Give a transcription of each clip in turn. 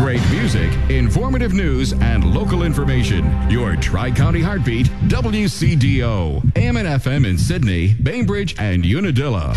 Great music, informative news, and local information. Your Tri-County Heartbeat, WCDO. AM and FM in Sydney, Bainbridge, and Unadilla.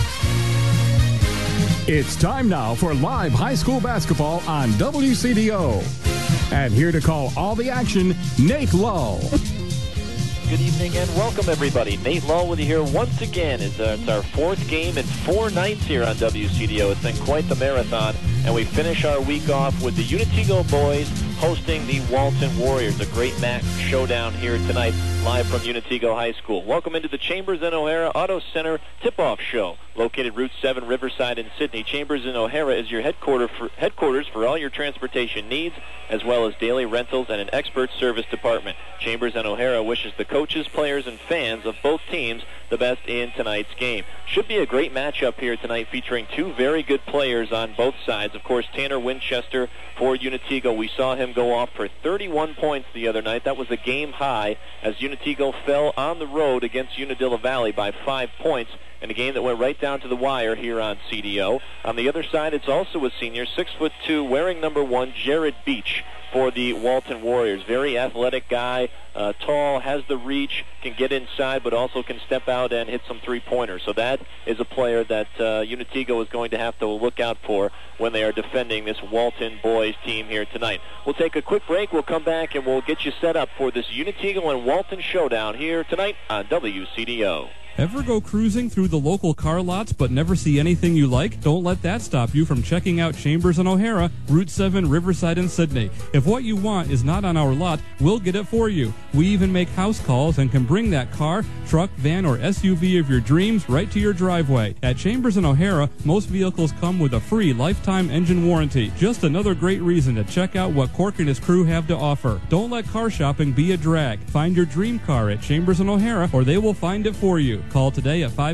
It's time now for live high school basketball on WCDO. And here to call all the action, Nate Lull. Good evening and welcome, everybody. Nate Lull with you here once again. It's our fourth game in 4 nights here on WCDO. It's been quite the marathon, and we finish our week off with the Unatigo boys hosting the Walton Warriors. A great match showdown here tonight, live from Unatigo High School. Welcome into the Chambers and O'Hara Auto Center tip-off show. Located Route 7, Riverside in Sydney, Chambers and O'Hara is your headquarters for all your transportation needs, as well as daily rentals and an expert service department. Chambers and O'Hara wishes the coaches, players, and fans of both teams the best in tonight's game. Should be a great matchup here tonight, featuring two very good players on both sides. Of course, Tanner Winchester for Unatigo. We saw him go off for 31 points the other night. That was a game high as Unatigo fell on the road against Unadilla Valley by 5 points in a game that went right down to the wire here on CDO. On the other side, it's also a senior, 6'2", wearing number 1, Jared Beach for the Walton Warriors. Very athletic guy, tall, has the reach, can get inside, but also can step out and hit some three-pointers. So that is a player that Unatigo is going to have to look out for when they are defending this Walton boys team here tonight. We'll take a quick break. We'll come back and we'll get you set up for this Unatigo and Walton showdown here tonight on WCDO. Ever go cruising through the local car lots but never see anything you like? Don't let that stop you from checking out Chambers and O'Hara, Route 7, Riverside, and Sydney. If what you want is not on our lot, we'll get it for you. We even make house calls and can bring that car, truck, van, or SUV of your dreams right to your driveway. At Chambers and O'Hara, most vehicles come with a free lifetime engine warranty. Just another great reason to check out what Cork and his crew have to offer. Don't let car shopping be a drag. Find your dream car at Chambers and O'Hara, or they will find it for you. Call today at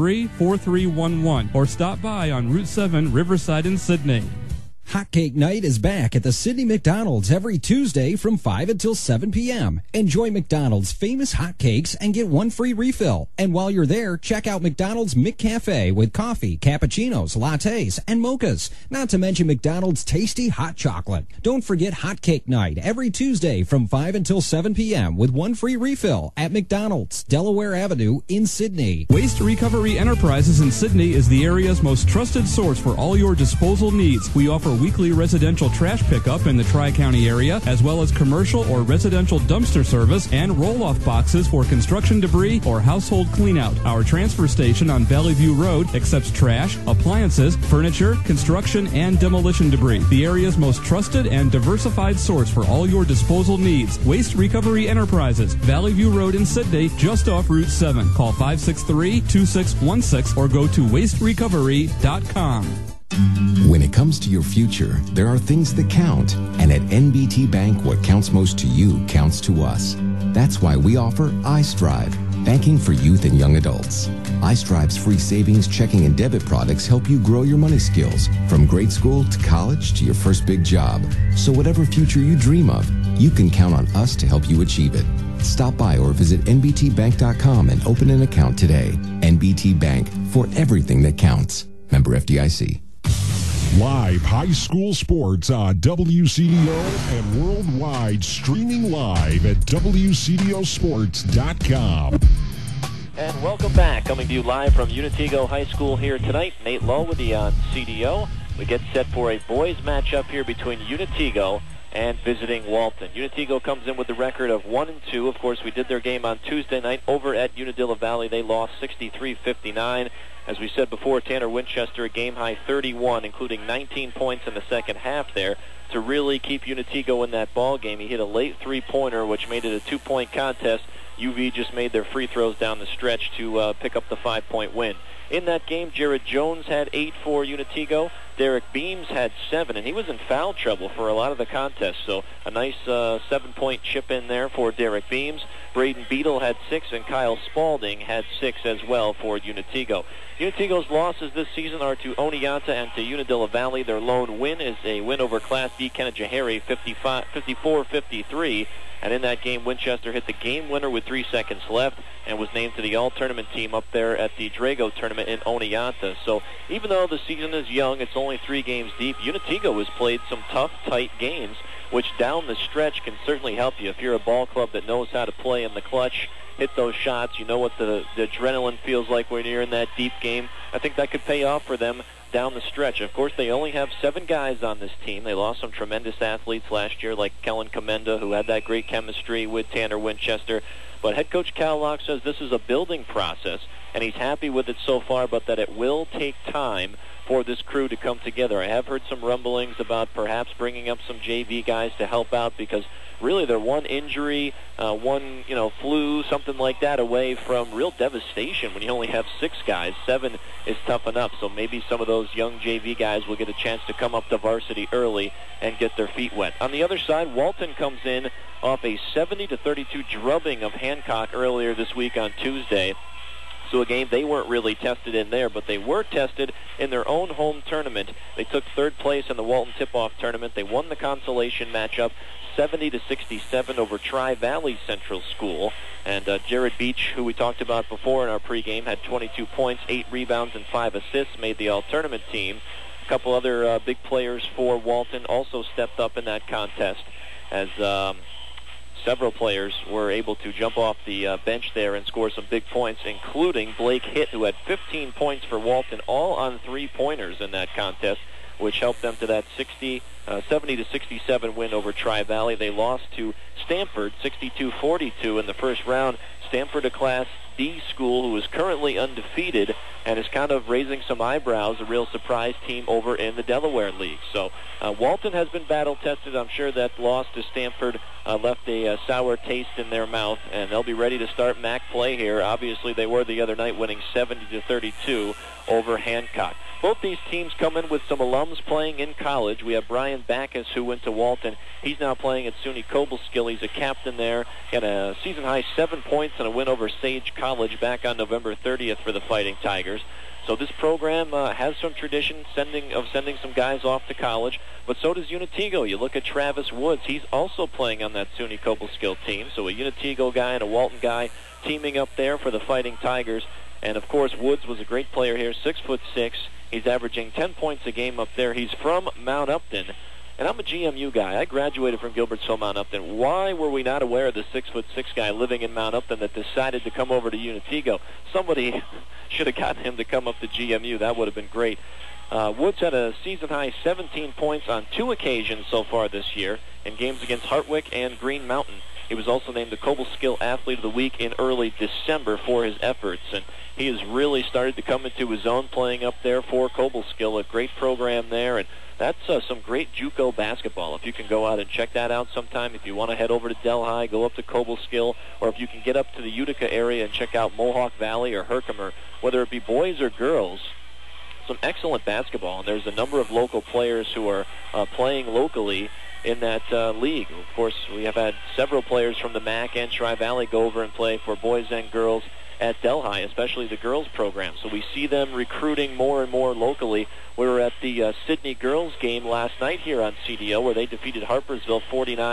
563-4311 or stop by on Route 7, Riverside in Sydney. Hotcake Night is back at the Sydney McDonald's every Tuesday from 5 until 7 p.m. Enjoy McDonald's famous hotcakes and get one free refill. And while you're there, check out McDonald's McCafe with coffee, cappuccinos, lattes, and mochas. Not to mention McDonald's tasty hot chocolate. Don't forget Hotcake Night every Tuesday from 5 until 7 p.m. with one free refill at McDonald's, Delaware Avenue in Sydney. Waste Recovery Enterprises in Sydney is the area's most trusted source for all your disposal needs. We offer weekly residential trash pickup in the Tri-County area, as well as commercial or residential dumpster service and roll-off boxes for construction debris or household cleanout. Our transfer station on Valley View Road accepts trash, appliances, furniture, construction, and demolition debris. The area's most trusted and diversified source for all your disposal needs. Waste Recovery Enterprises, Valley View Road in Sydney, just off Route 7. Call 563-2616 or go to wasterecovery.com. When it comes to your future, there are things that count. And at NBT Bank, what counts most to you counts to us. That's why we offer iStrive, banking for youth and young adults. iStrive's free savings, checking, and debit products help you grow your money skills from grade school to college to your first big job. So whatever future you dream of, you can count on us to help you achieve it. Stop by or visit nbtbank.com and open an account today. NBT Bank, for everything that counts. Member FDIC. Live high school sports on WCDO and worldwide, streaming live at WCDOsports.com. And welcome back. Coming to you live from Unatigo High School here tonight. Nate Lull with you on CDO. We get set for a boys matchup here between Unatigo and visiting Walton. Unatigo comes in with the record of 1-2. Of course, we did their game on Tuesday night over at Unadilla Valley. They lost 63-59. As we said before, Tanner Winchester, a game-high 31, including 19 points in the second half there to really keep Unatigo in that ball game. He hit a late three-pointer, which made it a two-point contest. UV just made their free throws down the stretch to pick up the 5-point win. In that game, Jared Jones had 8 for Unatigo. Derek Beams had 7, and he was in foul trouble for a lot of the contest. So a nice 7-point chip in there for Derek Beams. Braden Beadle had 6, and Kyle Spalding had 6 as well for Unitigo. Unitigo's losses this season are to Oneonta and to Unadilla Valley. Their lone win is a win over Class D Canajoharie 54-53. And in that game, Winchester hit the game winner with 3 seconds left and was named to the all-tournament team up there at the Drago tournament in Oneonta. So even though the season is young, it's only 3 games deep, Unitigo has played some tough, tight games, which down the stretch can certainly help you. If you're a ball club that knows how to play in the clutch, hit those shots, you know what the adrenaline feels like when you're in that deep game, I think that could pay off for them down the stretch. Of course, they only have 7 guys on this team. They lost some tremendous athletes last year, like Kellen Commenda, who had that great chemistry with Tanner Winchester. But head coach Cal Locke says this is a building process, and he's happy with it so far, but that it will take time for this crew to come together. I have heard some rumblings about perhaps bringing up some JV guys to help out, because really they're one injury, one flu, something like that, away from real devastation when you only have 6 guys. 7 is tough enough, so maybe some of those young JV guys will get a chance to come up to varsity early and get their feet wet. On the other side, Walton comes in off a 70-32 drubbing of Hancock earlier this week on Tuesday. So a game they weren't really tested in there, but they were tested in their own home tournament. They took 3rd place in the Walton Tip-Off tournament. They won the consolation matchup 70-67 over Tri-Valley Central School. And Jared Beach, who we talked about before in our pregame, had 22 points, 8 rebounds, and 5 assists, made the all-tournament team. A couple other big players for Walton also stepped up in that contest, as several players were able to jump off the bench there and score some big points, including Blake Hitt, who had 15 points for Walton, all on 3-pointers in that contest, which helped them to that 70-67 win over Tri-Valley. They lost to Stanford 62-42 in the first round. Stanford, a Class D school who is currently undefeated and is kind of raising some eyebrows, a real surprise team over in the Delaware League. So Walton has been battle-tested. I'm sure that loss to Stanford left a sour taste in their mouth, and they'll be ready to start MAC play here. Obviously, they were the other night, winning 70-32 over Hancock. Both these teams come in with some alums playing in college. We have Brian Backus, who went to Walton. He's now playing at SUNY Cobleskill. He's a captain there. He had a season-high 7 points and a win over Sage College back on November 30th for the Fighting Tigers. So this program has some tradition sending some guys off to college, but so does Unitigo. You look at Travis Woods. He's also playing on that SUNY Cobleskill team. So a Unitigo guy and a Walton guy teaming up there for the Fighting Tigers. And, of course, Woods was a great player here, 6'6". He's averaging 10 points a game up there. He's from Mount Upton. And I'm a GMU guy. I graduated from Gilbertsville, Mount Upton. Why were we not aware of the 6'6" guy living in Mount Upton that decided to come over to Unitigo? Somebody should have gotten him to come up to GMU. That would have been great. Woods had a season-high 17 points on 2 occasions so far this year in games against Hartwick and Green Mountain. He was also named the Cobleskill Athlete of the Week in early December for his efforts, and he has really started to come into his own playing up there for Cobleskill, a great program there, and that's some great JUCO basketball. If you can go out and check that out sometime, if you want to head over to Delhi, go up to Cobleskill, or if you can get up to the Utica area and check out Mohawk Valley or Herkimer, whether it be boys or girls, some excellent basketball, and there's a number of local players who are playing locally in that league. Of course, we have had several players from the MAC and Tri-Valley go over and play for boys and girls at Delhi, especially the girls program. So we see them recruiting more and more locally. We were at the Sydney girls game last night here on CDO, where they defeated Harpersville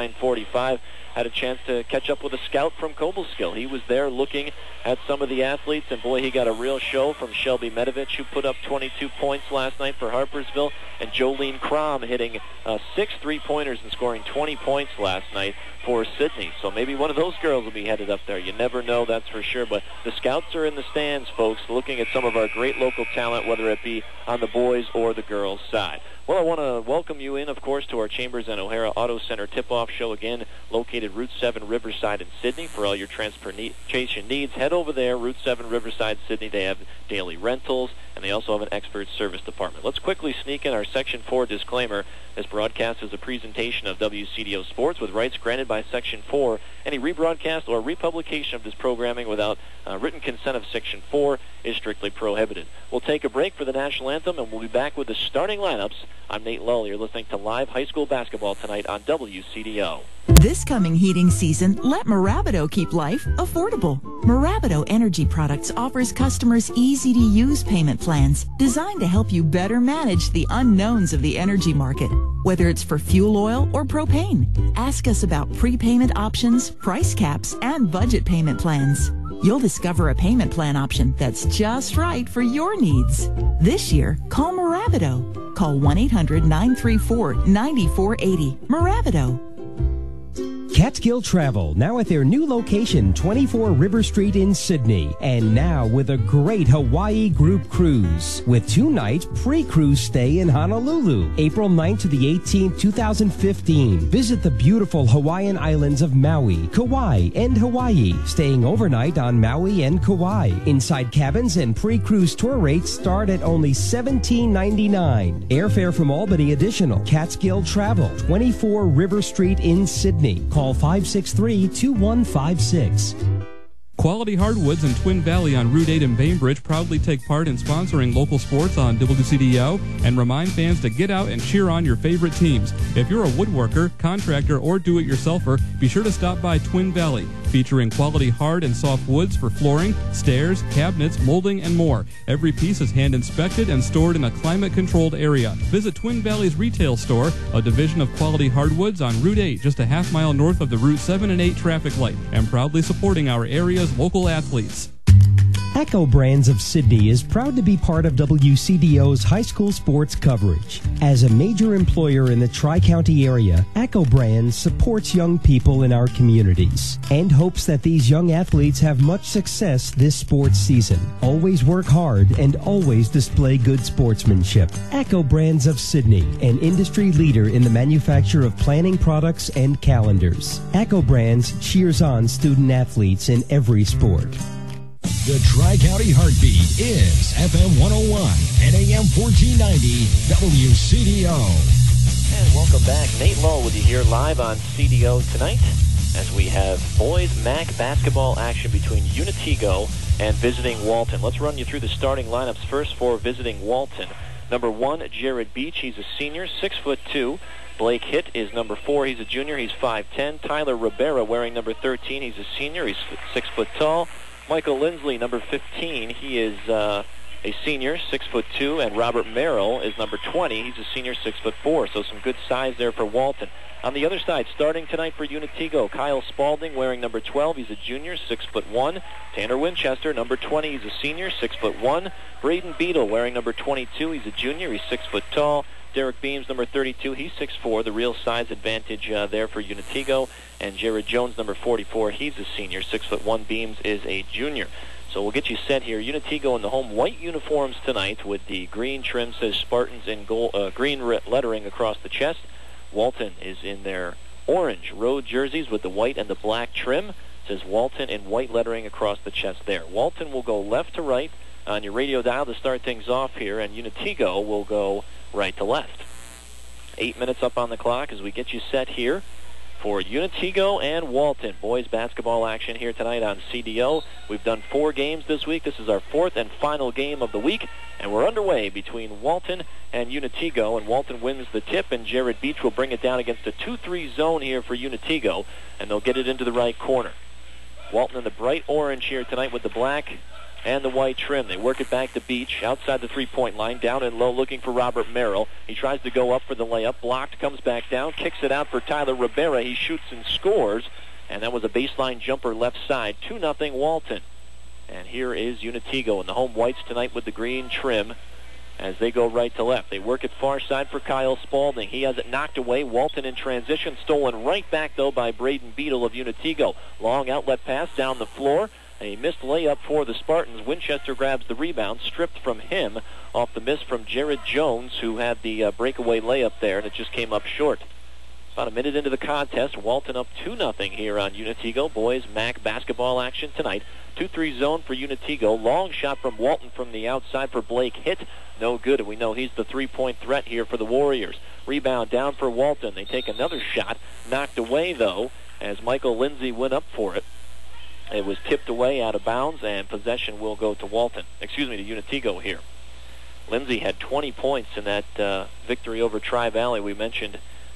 49-45. Had a chance to catch up with a scout from Cobleskill. He was there looking at some of the athletes, and boy, he got a real show from Shelby Medovich, who put up 22 points last night for Harpersville, and Jolene Crom hitting 6 3-pointers and scoring 20 points last night for Sydney. So maybe one of those girls will be headed up there. You never know, that's for sure. But the scouts are in the stands, folks, looking at some of our great local talent, whether it be on the boys or the girls' side. Well, I want to welcome you in, of course, to our Chambers and O'Hara Auto Center tip-off show, again, located Route 7 Riverside in Sydney. For all your transportation needs, head over there, Route 7 Riverside, Sydney. They have daily rentals, and they also have an expert service department. Let's quickly sneak in our Section 4 disclaimer. This broadcast is a presentation of WCDO Sports with rights granted by Section 4. Any rebroadcast or republication of this programming without written consent of Section 4 is strictly prohibited. We'll take a break for the national anthem, and we'll be back with the starting lineups. I'm Nate Lull. You're listening to live high school basketball tonight on WCDO. This coming heating season, let Maravido keep life affordable. Maravido Energy Products offers customers easy-to-use payment plans designed to help you better manage the unknowns of the energy market, whether it's for fuel oil or propane. Ask us about prepayment options, price caps, and budget payment plans. You'll discover a payment plan option that's just right for your needs. This year, call Maravido. Call 1-800-934-9480. Maravido. Catskill Travel, now at their new location, 24 River Street in Sydney. And now with a great Hawaii group cruise with 2-night pre-cruise stay in Honolulu, April 9th to the 18th, 2015. Visit the beautiful Hawaiian islands of Maui, Kauai, and Hawaii, staying overnight on Maui and Kauai. Inside cabins and pre-cruise tour rates start at only $17.99. Airfare from Albany additional. Catskill Travel, 24 River Street in Sydney. Call 563-2156. Quality Hardwoods in Twin Valley on Route 8 in Bainbridge proudly take part in sponsoring local sports on WCDO and remind fans to get out and cheer on your favorite teams. If you're a woodworker, contractor, or do-it-yourselfer, be sure to stop by Twin Valley, featuring quality hard and soft woods for flooring, stairs, cabinets, molding, and more. Every piece is hand-inspected and stored in a climate-controlled area. Visit Twin Valley's retail store, a division of Quality Hardwoods on Route 8, just a half-mile north of the Route 7 and 8 traffic light, and proudly supporting our area's local athletes. Echo Brands of Sydney is proud to be part of WCDO's high school sports coverage. As a major employer in the Tri-County area, Echo Brands supports young people in our communities and hopes that these young athletes have much success this sports season. Always work hard and always display good sportsmanship. Echo Brands of Sydney, an industry leader in the manufacture of planning products and calendars. Echo Brands cheers on student athletes in every sport. The Tri-County Heartbeat is FM 101 and AM 1490 WCDO. And welcome back. Nate Lowe with you here live on CDO tonight as we have boys MAC basketball action between Unitigo and visiting Walton. Let's run you through the starting lineups first for visiting Walton. Number 1, Jared Beach. He's a senior, 6'2". Blake Hitt is number 4. He's a junior. He's 5'10". Tyler Rivera wearing number 13. He's a senior. He's 6 foot tall. Michael Lindsley, number 15, he is a senior, 6'2", and Robert Merrill is number 20. He's a senior, 6'4", so some good size there for Walton. On the other side, starting tonight for Unitigo, Kyle Spalding wearing number 12. He's a junior, 6'1". Tanner Winchester, number 20. He's a senior, 6'1". Braden Beadle wearing number 22. He's a junior. He's 6 foot tall. Derek Beams, number 32. He's 6'4". The real size advantage there for Unitigo. And Jared Jones, number 44. He's a senior. 6'1". Beams is a junior. So we'll get you set here. Unitigo in the home white uniforms tonight with the green trim, says Spartans in gold, green lettering across the chest. Walton is in their orange road jerseys with the white and the black trim. It says Walton in white lettering across the chest there. Walton will go left to right on your radio dial to start things off here, and Unitigo will go right to left. 8 minutes up on the clock as we get you set here for Unitigo and Walton. Boys basketball action here tonight on CDO. We've done 4 games this week. This is our 4th and final game of the week, and we're underway between Walton and Unitigo, and Walton wins the tip, and Jared Beach will bring it down against a 2-3 zone here for Unitigo, and they'll get it into the right corner. Walton in the bright orange here tonight with the black and the white trim. They work it back to Beach outside the three-point line, down and low, looking for Robert Merrill. He tries to go up for the layup, blocked, comes back down, kicks it out for Tyler Rivera. He shoots and scores, and that was a baseline jumper left side. 2-0 Walton. And here is Unitigo in the home whites tonight with the green trim as they go right to left. They work it far side for Kyle Spalding. He has it knocked away. Walton in transition, stolen right back, though, by Braden Beadle of Unitigo. Long outlet pass down the floor. A missed layup for the Spartans. Winchester grabs the rebound, stripped from him off the miss from Jared Jones, who had the breakaway layup there, and it just came up short. About a minute into the contest, Walton up 2-0 here on Unitigo. Boys MAC basketball action tonight. 2-3 zone for Unitigo. Long shot from Walton from the outside for Blake Hitt. No good, and we know he's the three-point threat here for the Warriors. Rebound down for Walton. They take another shot. Knocked away, though, as Michael Lindsay went up for it. It was tipped away out of bounds, and possession will go to Walton. To Unitigo here. Lindsay had 20 points in that victory over Tri-Valley we mentioned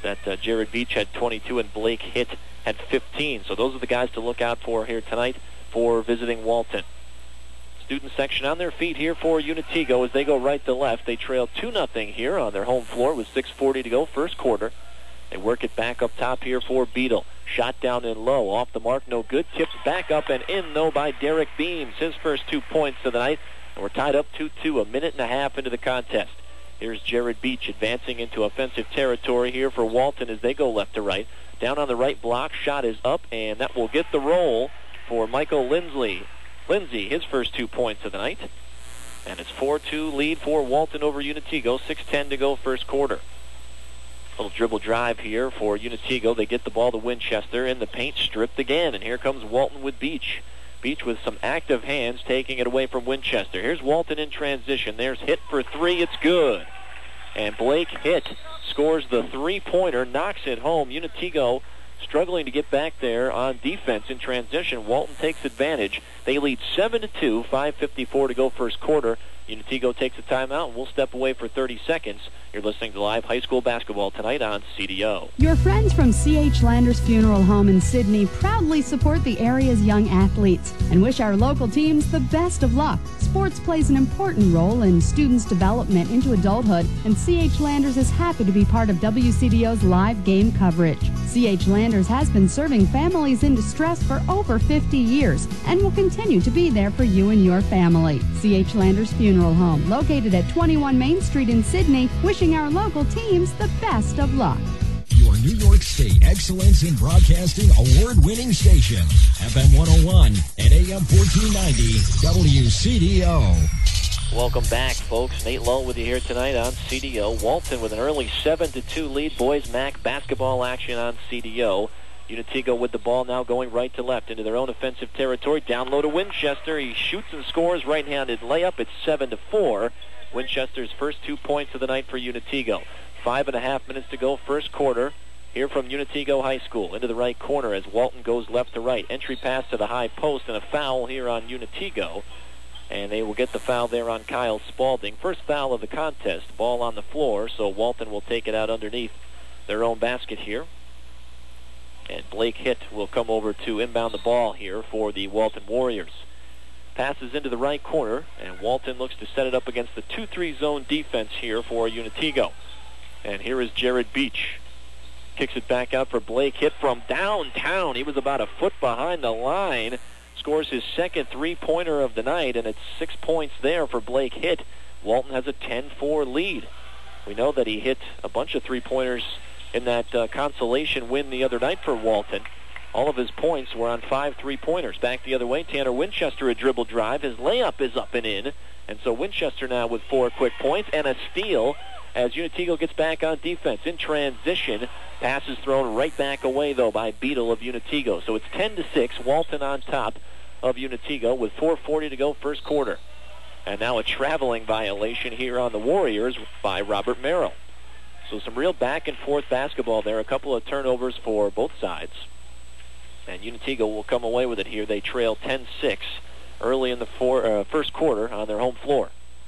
that Jared Beach had 22 and Blake Hitt had 15. So those are the guys to look out for here tonight for visiting Walton. Student section on their feet here for Unitigo as they go right to left. They trail 2-0 here on their home floor with 6:40 to go, first quarter. They work it back up top here for Beadle. Shot down and low, off the mark, no good. Tipped back up and in, though, by Derek Beams. His first 2 points of the night. And we're tied up 2-2, a minute and a half into the contest. Here's Jared Beach advancing into offensive territory here for Walton as they go left to right. Down on the right block, shot is up, and that will get the roll for Michael Lindsay, his first 2 points of the night. And it's 4-2 lead for Walton over Unitigo, 6:10 to go, first quarter. Little dribble drive here for Unitigo. They get the ball to Winchester in the paint, stripped again, and here comes Walton with Beach. Beach with some active hands taking it away from Winchester. Here's Walton in transition. There's Hitt for 3. It's good. And Blake Hitt scores the 3-pointer, knocks it home. Unitigo struggling to get back there on defense in transition. Walton takes advantage. They lead 7-2, 5:54 to go, first quarter. Unitigo takes a timeout, and we'll step away for 30 seconds. You're listening to live high school basketball tonight on CDO. Your friends from C.H. Landers Funeral Home in Sydney proudly support the area's young athletes and wish our local teams the best of luck. Sports plays an important role in students' development into adulthood, and C.H. Landers is happy to be part of WCDO's live game coverage. C.H. Landers has been serving families in distress for over 50 years and will continue to be there for you and your family. C.H. Landers Funeral Home, located at 21 Main Street in Sydney, wishing our local teams the best of luck. Your New York State Excellence in Broadcasting award-winning station, FM 101 and AM 1490 WCDO. Welcome back, folks. Nate Lowe with you here tonight on CDO. Walton with an early 7-2 lead. Boys MAC basketball action on CDO. Unitigo with the ball now going right to left into their own offensive territory. Down low to Winchester. He shoots and scores. Right-handed layup. It's 7-4. Winchester's first 2 points of the night for Unitigo. 5.5 minutes to go, first quarter. Here from Unitigo High School. Into the right corner as Walton goes left to right. Entry pass to the high post and a foul here on Unitigo. And they will get the foul there on Kyle Spaulding. First foul of the contest. Ball on the floor, so Walton will take it out underneath their own basket here. And Blake Hitt will come over to inbound the ball here for the Walton Warriors. Passes into the right corner, and Walton looks to set it up against the 2-3 zone defense here for Unitigo. And here is Jared Beach. Kicks it back out for Blake Hitt from downtown. He was about a foot behind the line. Scores his second 3-pointer of the night, and it's 6 points there for Blake Hitt. Walton has a 10-4 lead. We know that he hit a bunch of 3-pointers in that consolation win the other night for Walton. All of his points were on 5 3-pointers. Back the other way, Tanner Winchester, a dribble drive. His layup is up and in. And so Winchester now with 4 quick points and a steal as Unitigo gets back on defense. In transition, pass is thrown right back away, though, by Beadle of Unitigo. So it's 10-6, Walton on top of Unitigo with 4:40 to go, first quarter. And now a traveling violation here on the Warriors by Robert Merrill. So some real back-and-forth basketball there. A couple of turnovers for both sides. And Unitigo will come away with it here. They trail 10-6 early in the first quarter on their home floor.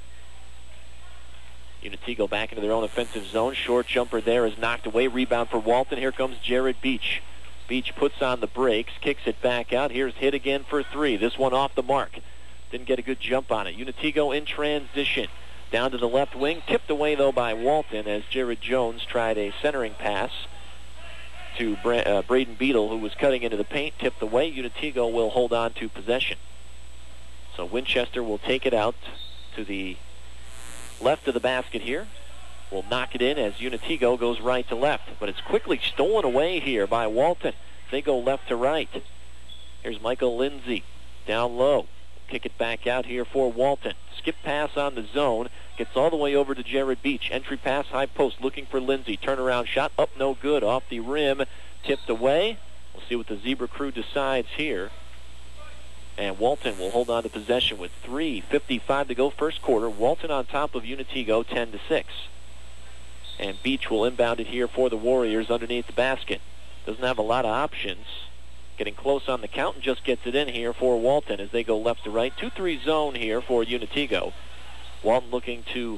Unitigo back into their own offensive zone. Short jumper there is knocked away. Rebound for Walton. Here comes Jared Beach. Beach puts on the brakes, kicks it back out. Here's Hitt again for 3. This one off the mark. Didn't get a good jump on it. Unitigo in transition. Down to the left wing. Tipped away, though, by Walton as Jared Jones tried a centering pass to Braden Beadle, who was cutting into the paint. Tipped away. Unitigo will hold on to possession. So Winchester will take it out to the left of the basket here. Will knock it in as Unitigo goes right to left. But it's quickly stolen away here by Walton. They go left to right. Here's Michael Lindsay down low. Kick it back out here for Walton. Skip pass on the zone. Gets all the way over to Jared Beach. Entry pass, high post, looking for Lindsay. Turnaround shot, up no good. Off the rim, tipped away. We'll see what the Zebra crew decides here. And Walton will hold on to possession with 3:55 to go, first quarter. Walton on top of Unitigo, 10-6. And Beach will inbound it here for the Warriors underneath the basket. Doesn't have a lot of options. Getting close on the count and just gets it in here for Walton as they go left to right. 2-3 zone here for Unitigo. Walton looking to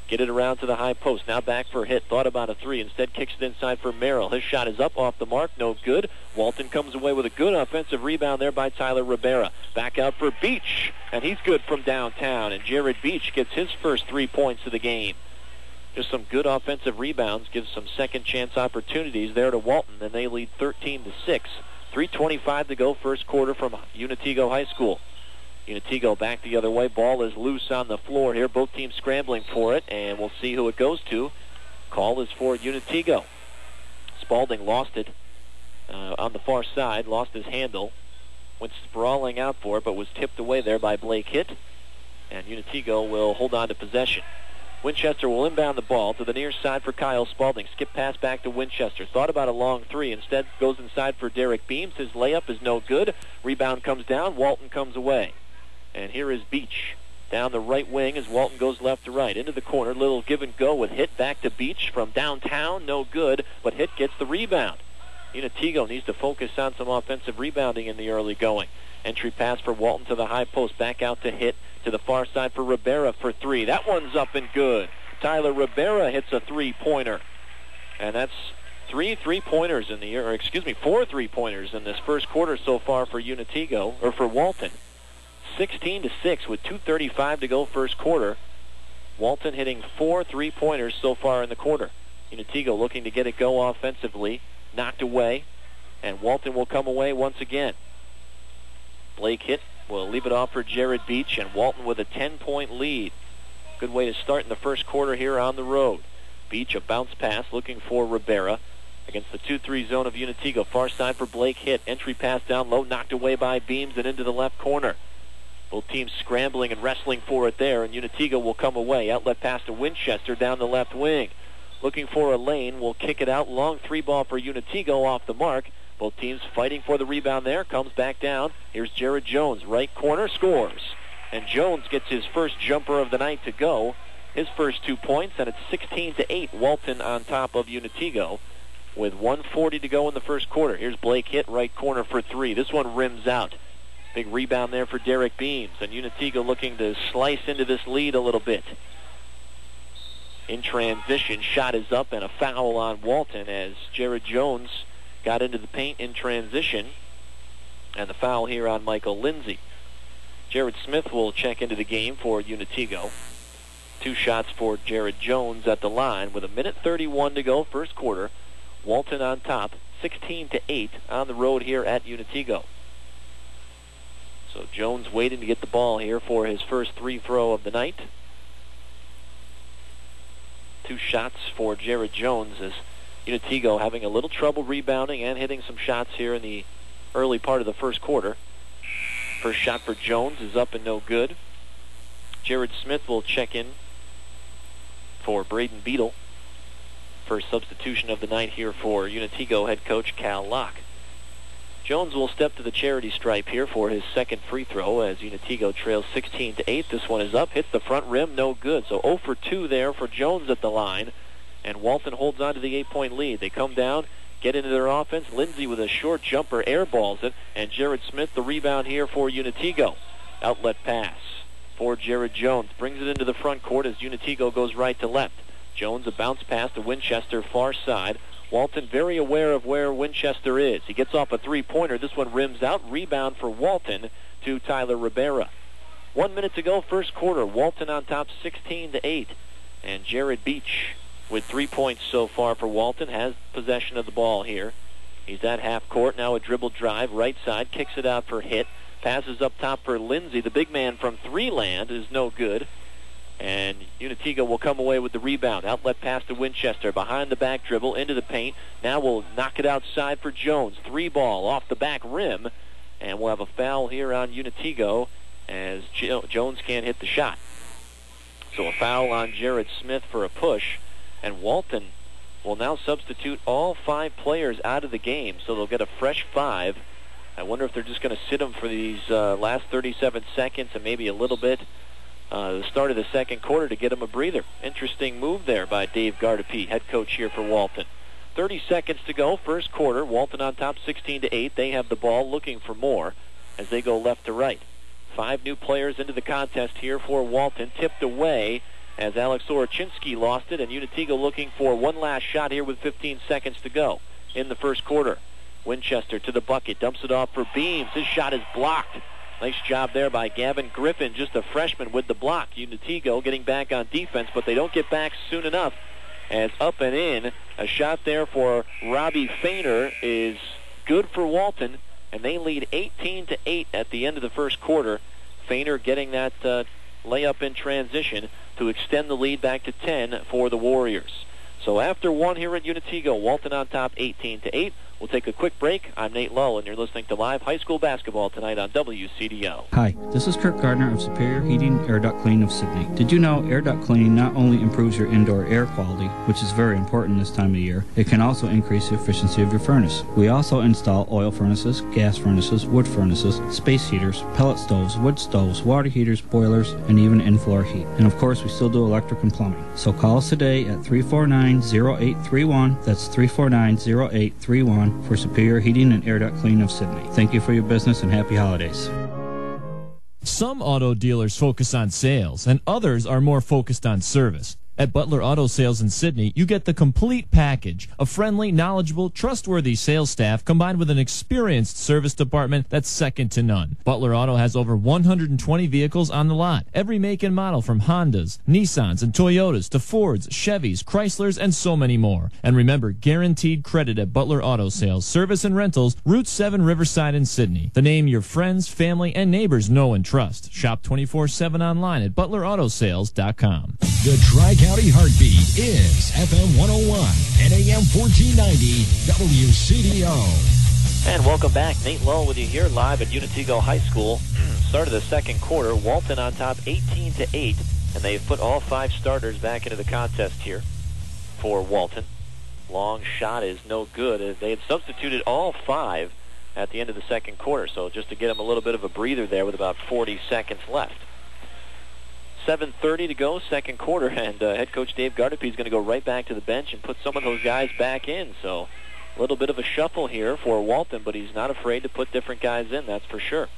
Get it around to the high post. Now back for Hitt. Thought about a three. Instead kicks it inside for Merrill. His shot is up off the mark. No good. Walton comes away with a good offensive rebound there by Tyler Rivera. Back out for Beach. And he's good from downtown. And Jared Beach gets his first 3 points of the game. Just some good offensive rebounds. Gives some second chance opportunities there to Walton. And they lead 13-6. 3:25 to go first quarter from Unitego High School. Unitego back the other way. Ball is loose on the floor here. Both teams scrambling for it, and we'll see who it goes to. Call is for Unitego. Spalding lost it on the far side, lost his handle. Went sprawling out for it, but was tipped away there by Blake Hitt. And Unitego will hold on to possession. Winchester will inbound the ball to the near side for Kyle Spalding. Skip pass back to Winchester. Thought about a long three. Instead goes inside for Derek Beams. His layup is no good. Rebound comes down. Walton comes away. And here is Beach down the right wing as Walton goes left to right. Into the corner, little give and go with Hitt back to Beach from downtown. No good, but Hitt gets the rebound. Unitego needs to focus on some offensive rebounding in the early going. Entry pass for Walton to the high post. Back out to Hitt to the far side for Rivera for three. That one's up and good. Tyler Rivera hits a three-pointer. And that's four three-pointers in this first quarter so far for Unitego, or for Walton. 16-6 with 2:35 to go first quarter. Walton hitting 4 3-pointers so far in the quarter. Unitego looking to get it go offensively. Knocked away, and Walton will come away once again. Blake Hitt will leave it off for Jared Beach, and Walton with a 10-point lead. Good way to start in the first quarter here on the road. Beach, a bounce pass looking for Rivera against the 2-3 zone of Unitego. Far side for Blake Hitt. Entry pass down low, knocked away by Beams and into the left corner. Both teams scrambling and wrestling for it there, and Unitego will come away. Outlet pass to Winchester down the left wing. Looking for a lane, will kick it out. Long three ball for Unitego off the mark. Both teams fighting for the rebound there. Comes back down. Here's Jared Jones. Right corner, scores. And Jones gets his first jumper of the night to go. His first 2 points, and it's 16-8. Walton on top of Unitego with 1:40 to go in the first quarter. Here's Blake Hitt, right corner for three. This one rims out. Big rebound there for Derek Beams. And Unitego looking to slice into this lead a little bit. In transition, shot is up, and a foul on Walton as Jared Jones got into the paint in transition. And the foul here on Michael Lindsay. Jared Smith will check into the game for Unitego. 2 shots for Jared Jones at the line with 1:31 to go first quarter. Walton on top, 16-8 on the road here at Unitego. So Jones waiting to get the ball here for his first free throw of the night. 2 shots for Jared Jones as Unitego having a little trouble rebounding and hitting some shots here in the early part of the first quarter. First shot for Jones is up and no good. Jared Smith will check in for Braden Beadle. First substitution of the night here for Unitego head coach Cal Locke. Jones will step to the charity stripe here for his second free throw as Unitego trails 16-8. This one is up, hits the front rim, no good. So 0 for 2 there for Jones at the line. And Walton holds on to the 8-point lead. They come down, get into their offense. Lindsay with a short jumper airballs it. And Jared Smith the rebound here for Unitego. Outlet pass for Jared Jones. Brings it into the front court as Unitego goes right to left. Jones a bounce pass to Winchester far side. Walton very aware of where Winchester is. He gets off a three-pointer. This one rims out. Rebound for Walton to Tyler Rivera. 1 minute to go first quarter. Walton on top 16-8. And Jared Beach with 3 points so far for Walton has possession of the ball here. He's at half court. Now a dribble drive. Right side. Kicks it out for Hitt. Passes up top for Lindsay. The big man from three land is no good. And Unitego will come away with the rebound. Outlet pass to Winchester. Behind the back dribble into the paint. Now we'll knock it outside for Jones. 3-ball off the back rim. And we'll have a foul here on Unitego as Jones can't hit the shot. So a foul on Jared Smith for a push. And Walton will now substitute all 5 players out of the game. So they'll get a fresh 5. I wonder if they're just going to sit them for these last 37 seconds and maybe a little bit the start of the second quarter to get him a breather. Interesting move there by Dave Gardepee, head coach here for Walton. 30 seconds to go, first quarter. Walton on top 16-8. They have the ball looking for more as they go left to right. 5 new players into the contest here for Walton. Tipped away as Alex Sorochinsky lost it, and Unitigo looking for one last shot here with 15 seconds to go in the first quarter. Winchester to the bucket, dumps it off for Beams. His shot is blocked. Nice job there by Gavin Griffin, just a freshman with the block. Unitigo getting back on defense, but they don't get back soon enough. As up and in, a shot there for Robbie Fainer is good for Walton, and they lead 18-8 at the end of the first quarter. Fainer getting that layup in transition to extend the lead back to 10 for the Warriors. So after one here at Unitigo, Walton on top 18-8. We'll take a quick break. I'm Nate Lowe, and you're listening to live high school basketball tonight on WCDO. Hi, this is Kirk Gardner of Superior Heating Air Duct Cleaning of Sydney. Did you know air duct cleaning not only improves your indoor air quality, which is very important this time of year, it can also increase the efficiency of your furnace. We also install oil furnaces, gas furnaces, wood furnaces, space heaters, pellet stoves, wood stoves, water heaters, boilers, and even in-floor heat. And of course, we still do electric and plumbing. So call us today at 349-0831. That's 349-0831. For Superior Heating and Air Duct Cleaning of Sydney. Thank you for your business and happy holidays. Some auto dealers focus on sales, and others are more focused on service. At Butler Auto Sales in Sydney, you get the complete package. A friendly, knowledgeable, trustworthy sales staff combined with an experienced service department that's second to none. Butler Auto has over 120 vehicles on the lot. Every make and model from Hondas, Nissans, and Toyotas to Fords, Chevys, Chryslers, and so many more. And remember, guaranteed credit at Butler Auto Sales, Service and Rentals, Route 7 Riverside in Sydney. The name your friends, family, and neighbors know and trust. Shop 24/7 online at ButlerAutoSales.com. The Tri-County Heartbeat is FM 101 and AM 1490 WCDO. And welcome back. Nate Lowe with you here live at Unitigo High School. Start of the second quarter. Walton on top 18-8, and they've put all five starters back into the contest here for Walton. Long shot is no good. They had substituted all five at the end of the second quarter, so just to get them a little bit of a breather there with about 40 seconds left. 7:30 to go, second quarter, and head coach Dave Gardepy is going to go right back to the bench and put some of those guys back in. So a little bit of a shuffle here for Walton, but he's not afraid to put different guys in, that's for sure.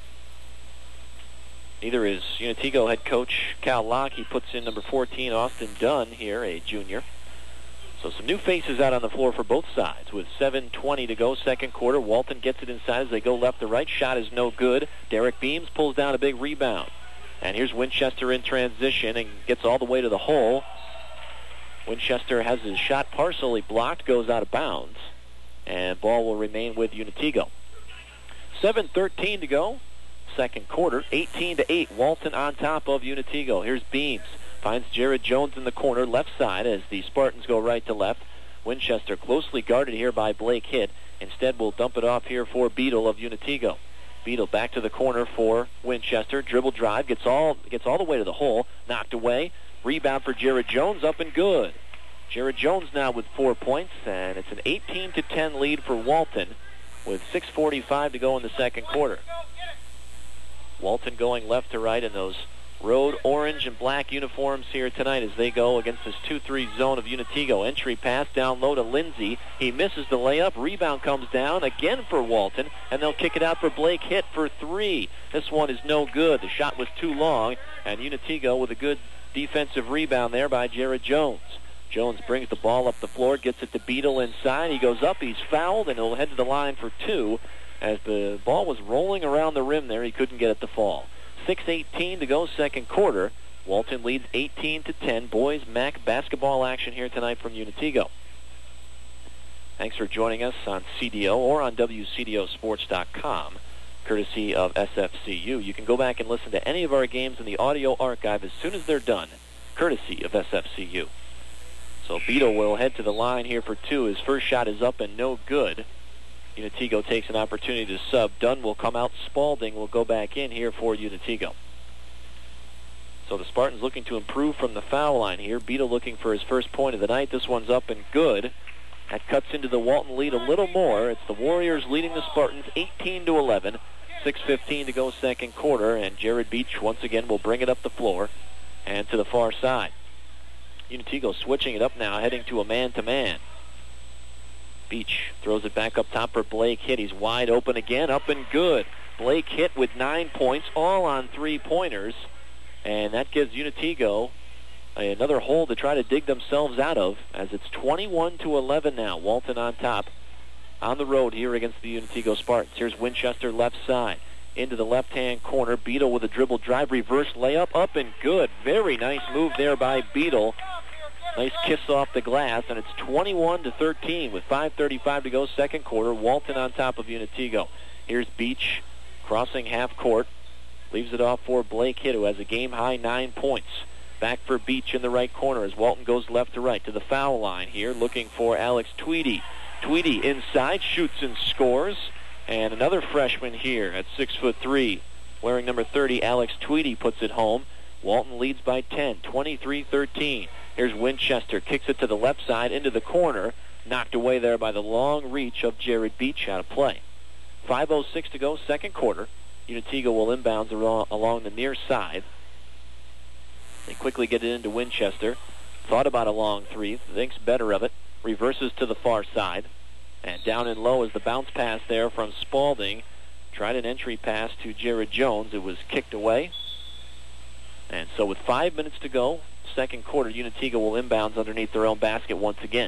Neither is Unitigo head coach Cal Locke. He puts in number 14, Austin Dunn here, a junior. So some new faces out on the floor for both sides. With 7:20 to go, second quarter, Walton gets it inside as they go left to right. Shot is no good. Derek Beams pulls down a big rebound. And here's Winchester in transition and gets all the way to the hole. Winchester has his shot partially blocked, goes out of bounds, and ball will remain with Unitigo. 7:13 to go, second quarter, 18-8. Walton on top of Unitigo. Here's Beams, finds Jared Jones in the corner, left side, as the Spartans go right to left. Winchester closely guarded here by Blake Hitt. Instead, we'll dump it off here for Beadle of Unitigo. Beadle back to the corner for Winchester. Dribble drive, gets all the way to the hole, knocked away. Rebound for Jared Jones, up and good. Jared Jones now with 4 points, and it's an 18-10 lead for Walton with 6:45 to go in the second quarter. Walton going left to right in those road orange and black uniforms here tonight as they go against this 2-3 zone of Unitigo. Entry pass down low to Lindsay. He misses the layup. Rebound comes down again for Walton, and they'll kick it out for Blake Hitt for three. This one is no good. The shot was too long, and Unitigo with a good defensive rebound there by Jared Jones. Jones brings the ball up the floor, gets it to Beadle inside. He goes up, he's fouled, and he'll head to the line for two. As the ball was rolling around the rim there, he couldn't get it to fall. 6:18 to go, second quarter. Walton leads 18-10. Boys MAC basketball action here tonight from Unitigo. Thanks for joining us on CDO or on WCDOsports.com, courtesy of SFCU. You can go back and listen to any of our games in the audio archive as soon as they're done, courtesy of SFCU. So Beadle will head to the line here for two. His first shot is up and no good. Unitigo takes an opportunity to sub. Dunn will come out. Spalding will go back in here for Unitigo. So the Spartans looking to improve from the foul line here. Beadle looking for his first point of the night. This one's up and good. That cuts into the Walton lead a little more. It's the Warriors leading the Spartans 18-11. 6:15 to go, second quarter, and Jared Beach once again will bring it up the floor and to the far side. Unitigo switching it up now, heading to a man-to-man. Beach throws it back up top for Blake Hitt. He's wide open again, up and good. Blake Hitt with 9 points, all on three-pointers, and that gives Unitigo another hole to try to dig themselves out of, as it's 21-11 now. Walton on top on the road here against the Untego Spartans. Here's Winchester left side. Into the left-hand corner. Beadle with a dribble drive, reverse layup, up and good. Very nice move there by Beadle. Nice kiss off the glass, and it's 21-13 with 5:35 to go, second quarter. Walton on top of Untego. Here's Beach crossing half court. Leaves it off for Blake Hitt, who has a game-high 9 points. Back for Beach in the right corner as Walton goes left to right to the foul line here, looking for Alex Tweedy. Tweedy inside, shoots and scores. And another freshman here at 6'3", wearing number 30, Alex Tweedy puts it home. Walton leads by 10, 23-13. Here's Winchester, kicks it to the left side into the corner, knocked away there by the long reach of Jared Beach out of play. 5:06 to go, second quarter. Untego will inbounds along the near side. They quickly get it into Winchester. Thought about a long three, thinks better of it. Reverses to the far side. And down and low is the bounce pass there from Spaulding. Tried an entry pass to Jared Jones. It was kicked away. And so with 5 minutes to go, second quarter, Untego will inbounds underneath their own basket once again.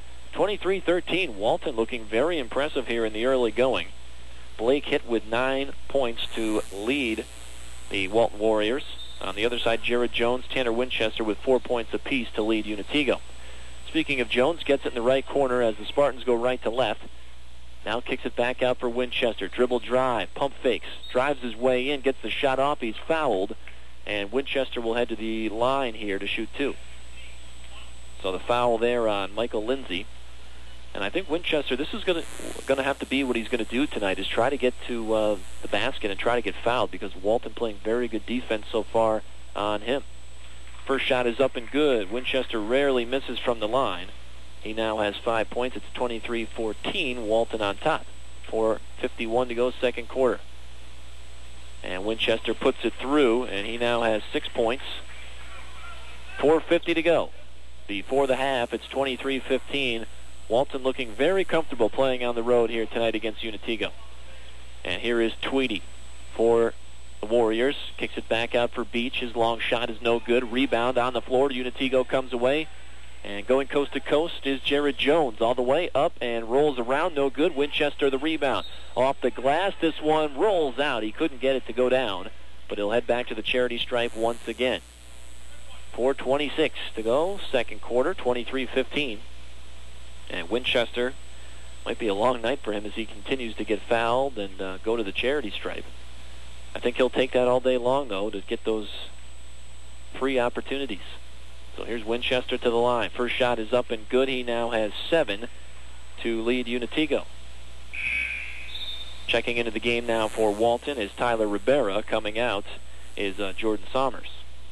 23-13, Walton looking very impressive here in the early going. Blake Hitt with 9 points to lead the Walton Warriors. On the other side, Jared Jones, Tanner Winchester with 4 points apiece to lead Untego. Speaking of Jones, gets it in the right corner as the Spartans go right to left. Now kicks it back out for Winchester. Dribble drive, pump fakes, drives his way in, gets the shot off. He's fouled, and Winchester will head to the line here to shoot two. So the foul there on Michael Lindsay. And I think Winchester, this is going to have to be what he's going to do tonight, is try to get to the basket and try to get fouled, because Walton playing very good defense so far on him. First shot is up and good. Winchester rarely misses from the line. He now has 5 points. It's 23-14. Walton on top. 4:51 to go, second quarter. And Winchester puts it through, and he now has 6 points. 4:50 to go. Before the half, it's 23-15. Walton looking very comfortable playing on the road here tonight against Untego. And here is Tweedy for the Warriors. Kicks it back out for Beach. His long shot is no good. Rebound on the floor. Untego comes away. And going coast to coast is Jared Jones. All the way up and rolls around. No good. Winchester the rebound. Off the glass. This one rolls out. He couldn't get it to go down. But he'll head back to the charity stripe once again. 4:26 to go. Second quarter. 23-15. And Winchester might be a long night for him as he continues to get fouled and go to the charity stripe. I think he'll take that all day long, though, to get those free opportunities. So here's Winchester to the line. First shot is up and good. He now has 7 to lead Untego. Checking into the game now for Walton is Tyler Rivera. Coming out is Jordan Sommers.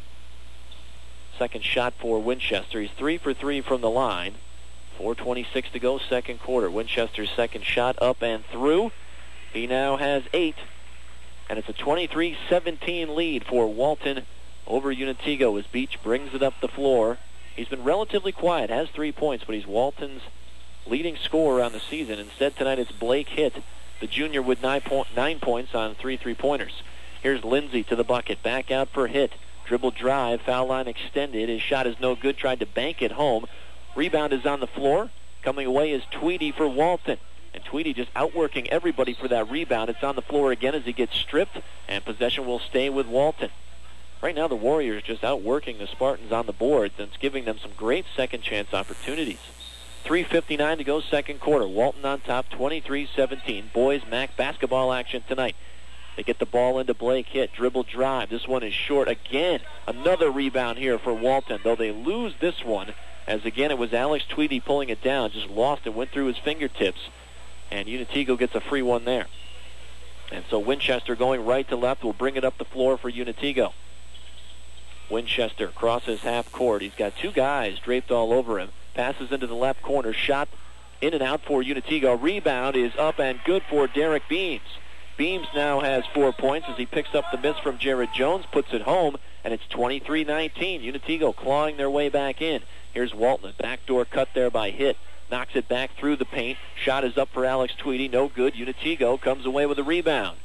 Second shot for Winchester. He's 3 for 3 from the line. 4:26 to go, second quarter. Winchester's second shot up and through. He now has 8. And it's a 23-17 lead for Walton over Untego as Beach brings it up the floor. He's been relatively quiet, has 3 points, but he's Walton's leading scorer on the season. Instead tonight it's Blake Hitt, the junior, with 9 points on 3 3-pointers. Here's Lindsay to the bucket. Back out for Hitt. Dribble drive, foul line extended. His shot is no good. Tried to bank it home. Rebound is on the floor. Coming away is Tweedy for Walton. And Tweedy just outworking everybody for that rebound. It's on the floor again as he gets stripped, and possession will stay with Walton. Right now the Warriors just outworking the Spartans on the boards, and it's giving them some great second chance opportunities. 3:59 to go, second quarter. Walton on top, 23-17. Boys MAC basketball action tonight. They get the ball into Blake Hitt. Dribble drive. This one is short again. Another rebound here for Walton, though they lose this one, as again it was Alex Tweedy pulling it down. Just lost it, went through his fingertips. And Untego gets a free one there. And so Winchester going right to left will bring it up the floor for Untego. Winchester crosses half court. He's got 2 guys draped all over him. Passes into the left corner. Shot in and out for Untego. Rebound is up and good for Derek Beams. Beams now has 4 points as he picks up the miss from Jared Jones, puts it home, and it's 23-19. Untego clawing their way back in. Here's Walton. Backdoor cut there by Hitt. Knocks it back through the paint. Shot is up for Alex Tweedy. No good. Untego comes away with a rebound.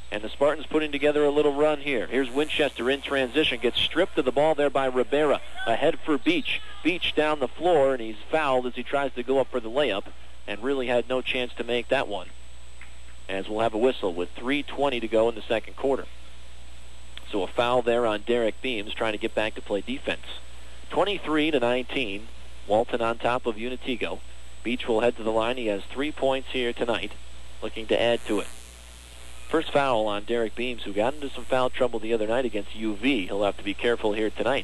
And the Spartans putting together a little run here. Here's Winchester in transition. Gets stripped of the ball there by Rivera. Ahead for Beach. Beach down the floor, and he's fouled as he tries to go up for the layup, and really had no chance to make that one. As we'll have a whistle with 3:20 to go in the second quarter. So a foul there on Derek Beams, trying to get back to play defense. 23-19. Walton on top of Unitigo. Beach will head to the line. He has 3 points here tonight, looking to add to it. First foul on Derek Beams, who got into some foul trouble the other night against UV. He'll have to be careful here tonight.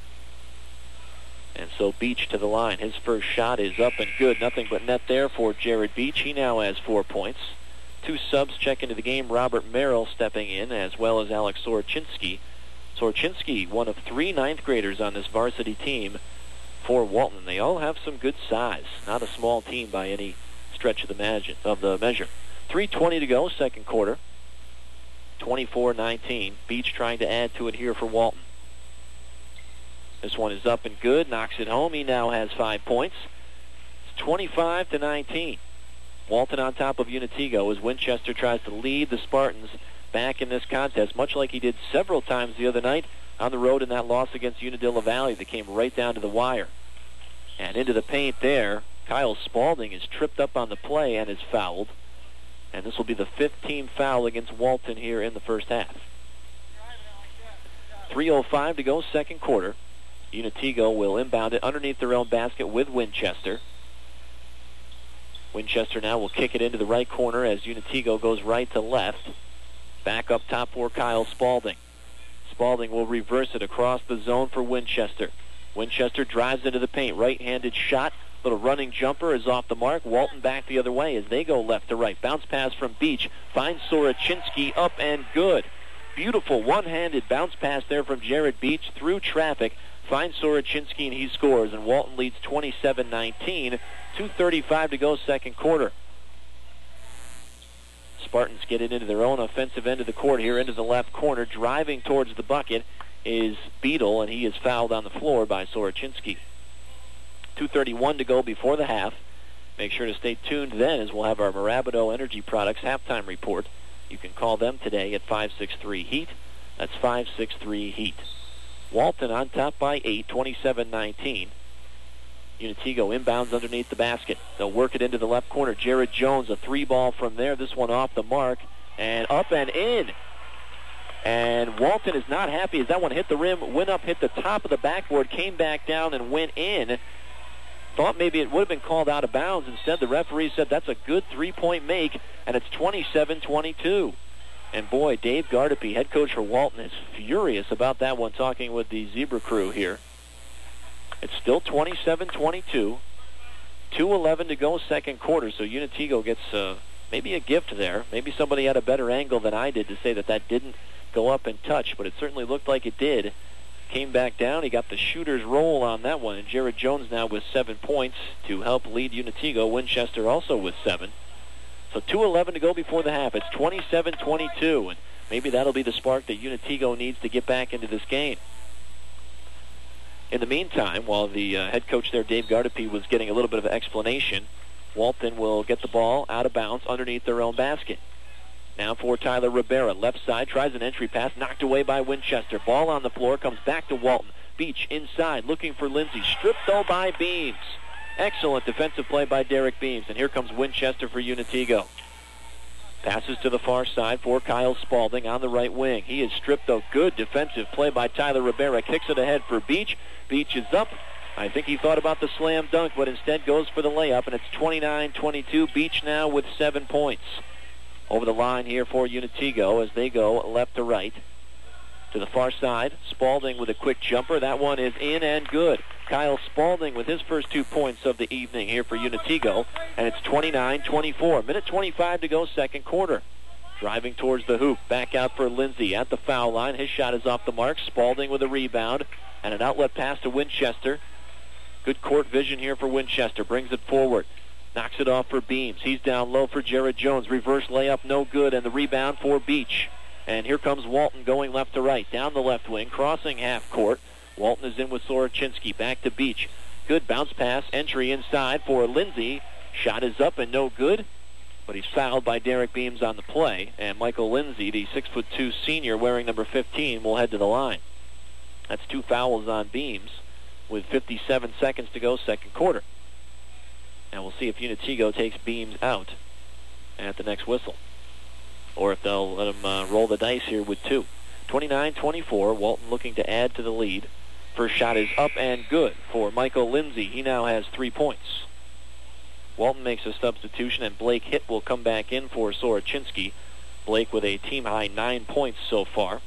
And so Beach to the line. His first shot is up and good. Nothing but net there for Jared Beach. He now has 4 points. 2 subs check into the game. Robert Merrill stepping in, as well as Alex Sorochinski. Sorochinski, one of 3 ninth graders on this varsity team for Walton. They all have some good size. Not a small team by any stretch of the measure. 3:20 to go, second quarter. 24-19. Beach trying to add to it here for Walton. This one is up and good. Knocks it home. He now has 5 points. It's 25-19. Walton on top of Unitigo as Winchester tries to lead the Spartans back in this contest, much like he did several times the other night on the road in that loss against Unadilla Valley that came right down to the wire. And into the paint there, Kyle Spaulding is tripped up on the play and is fouled. And this will be the 15th foul against Walton here in the first half. 3:05 to go, second quarter. Unitigo will inbound it underneath their own basket with Winchester. Winchester now will kick it into the right corner as Unitigo goes right to left. Back up top for Kyle Spaulding. Spaulding will reverse it across the zone for Winchester. Winchester drives into the paint. Right-handed shot. Little running jumper is off the mark. Walton back the other way as they go left to right. Bounce pass from Beach. Finds Sorochinski up and good. Beautiful one-handed bounce pass there from Jared Beach through traffic. Finds Sorochinski and he scores. And Walton leads 27-19. 2:35 to go, second quarter. Spartans get it into their own offensive end of the court here into the left corner. Driving towards the bucket is Beadle, and he is fouled on the floor by Sorochinski. 2:31 to go before the half. Make sure to stay tuned then as we'll have our Marabido Energy Products halftime report. You can call them today at 563-HEAT. That's 563-HEAT. Walton on top by 8, 27-19. Unitigo inbounds underneath the basket. They'll work it into the left corner. Jared Jones, a 3-ball from there. This one off the mark and up and in. And Walton is not happy as that one hit the rim, went up, hit the top of the backboard, came back down and went in. Thought maybe it would have been called out of bounds. Instead, the referee said that's a good 3-point make, and it's 27-22. And boy, Dave Gardepy, head coach for Walton, is furious about that one, talking with the Zebra crew here. It's still 27-22. 2:11 to go, second quarter, so Unitigo gets maybe a gift there. Maybe somebody had a better angle than I did to say that didn't go up and touch, but it certainly looked like it did. Came back down. He got the shooter's roll on that one, and Jared Jones now with 7 points to help lead Unitigo. Winchester also with 7. So 2:11 to go before the half. It's 27-22, and maybe that'll be the spark that Unitigo needs to get back into this game. In the meantime, while the head coach there, Dave Gardepy, was getting a little bit of an explanation, Walton will get the ball out of bounds underneath their own basket. Now for Tyler Rivera. Left side, tries an entry pass, knocked away by Winchester. Ball on the floor, comes back to Walton. Beach inside, looking for Lindsay. Stripped though by Beams. Excellent defensive play by Derek Beams. And here comes Winchester for Unitigo. Passes to the far side for Kyle Spaulding on the right wing. He is stripped though. Good defensive play by Tyler Rivera. Kicks it ahead for Beach. Beach is up. I think he thought about the slam dunk, but instead goes for the layup, and it's 29-22. Beach now with 7 points. Over the line here for Unitigo as they go left to right. To the far side, Spaulding with a quick jumper. That one is in and good. Kyle Spaulding with his first 2 points of the evening here for Unitigo, and it's 29-24. Minute 25 to go, second quarter. Driving towards the hoop. Back out for Lindsay at the foul line. His shot is off the mark. Spaulding with a rebound and an outlet pass to Winchester. Good court vision here for Winchester. Brings it forward. Knocks it off for Beams. He's down low for Jared Jones. Reverse layup, no good, and the rebound for Beach. And here comes Walton going left to right. Down the left wing, crossing half court. Walton is in with Sorochinski. Back to Beach. Good bounce pass. Entry inside for Lindsay. Shot is up and no good. But he's fouled by Derek Beams on the play, and Michael Lindsay, the 6'2" senior wearing number 15, will head to the line. That's 2 fouls on Beams with 57 seconds to go, second quarter. And we'll see if Unitigo takes Beams out at the next whistle, or if they'll let him roll the dice here with 2. 29-24, Walton looking to add to the lead. First shot is up and good for Michael Lindsay. He now has 3 points. Walton makes a substitution, and Blake Hitt will come back in for Soroczynski. Blake with a team-high 9 points so far.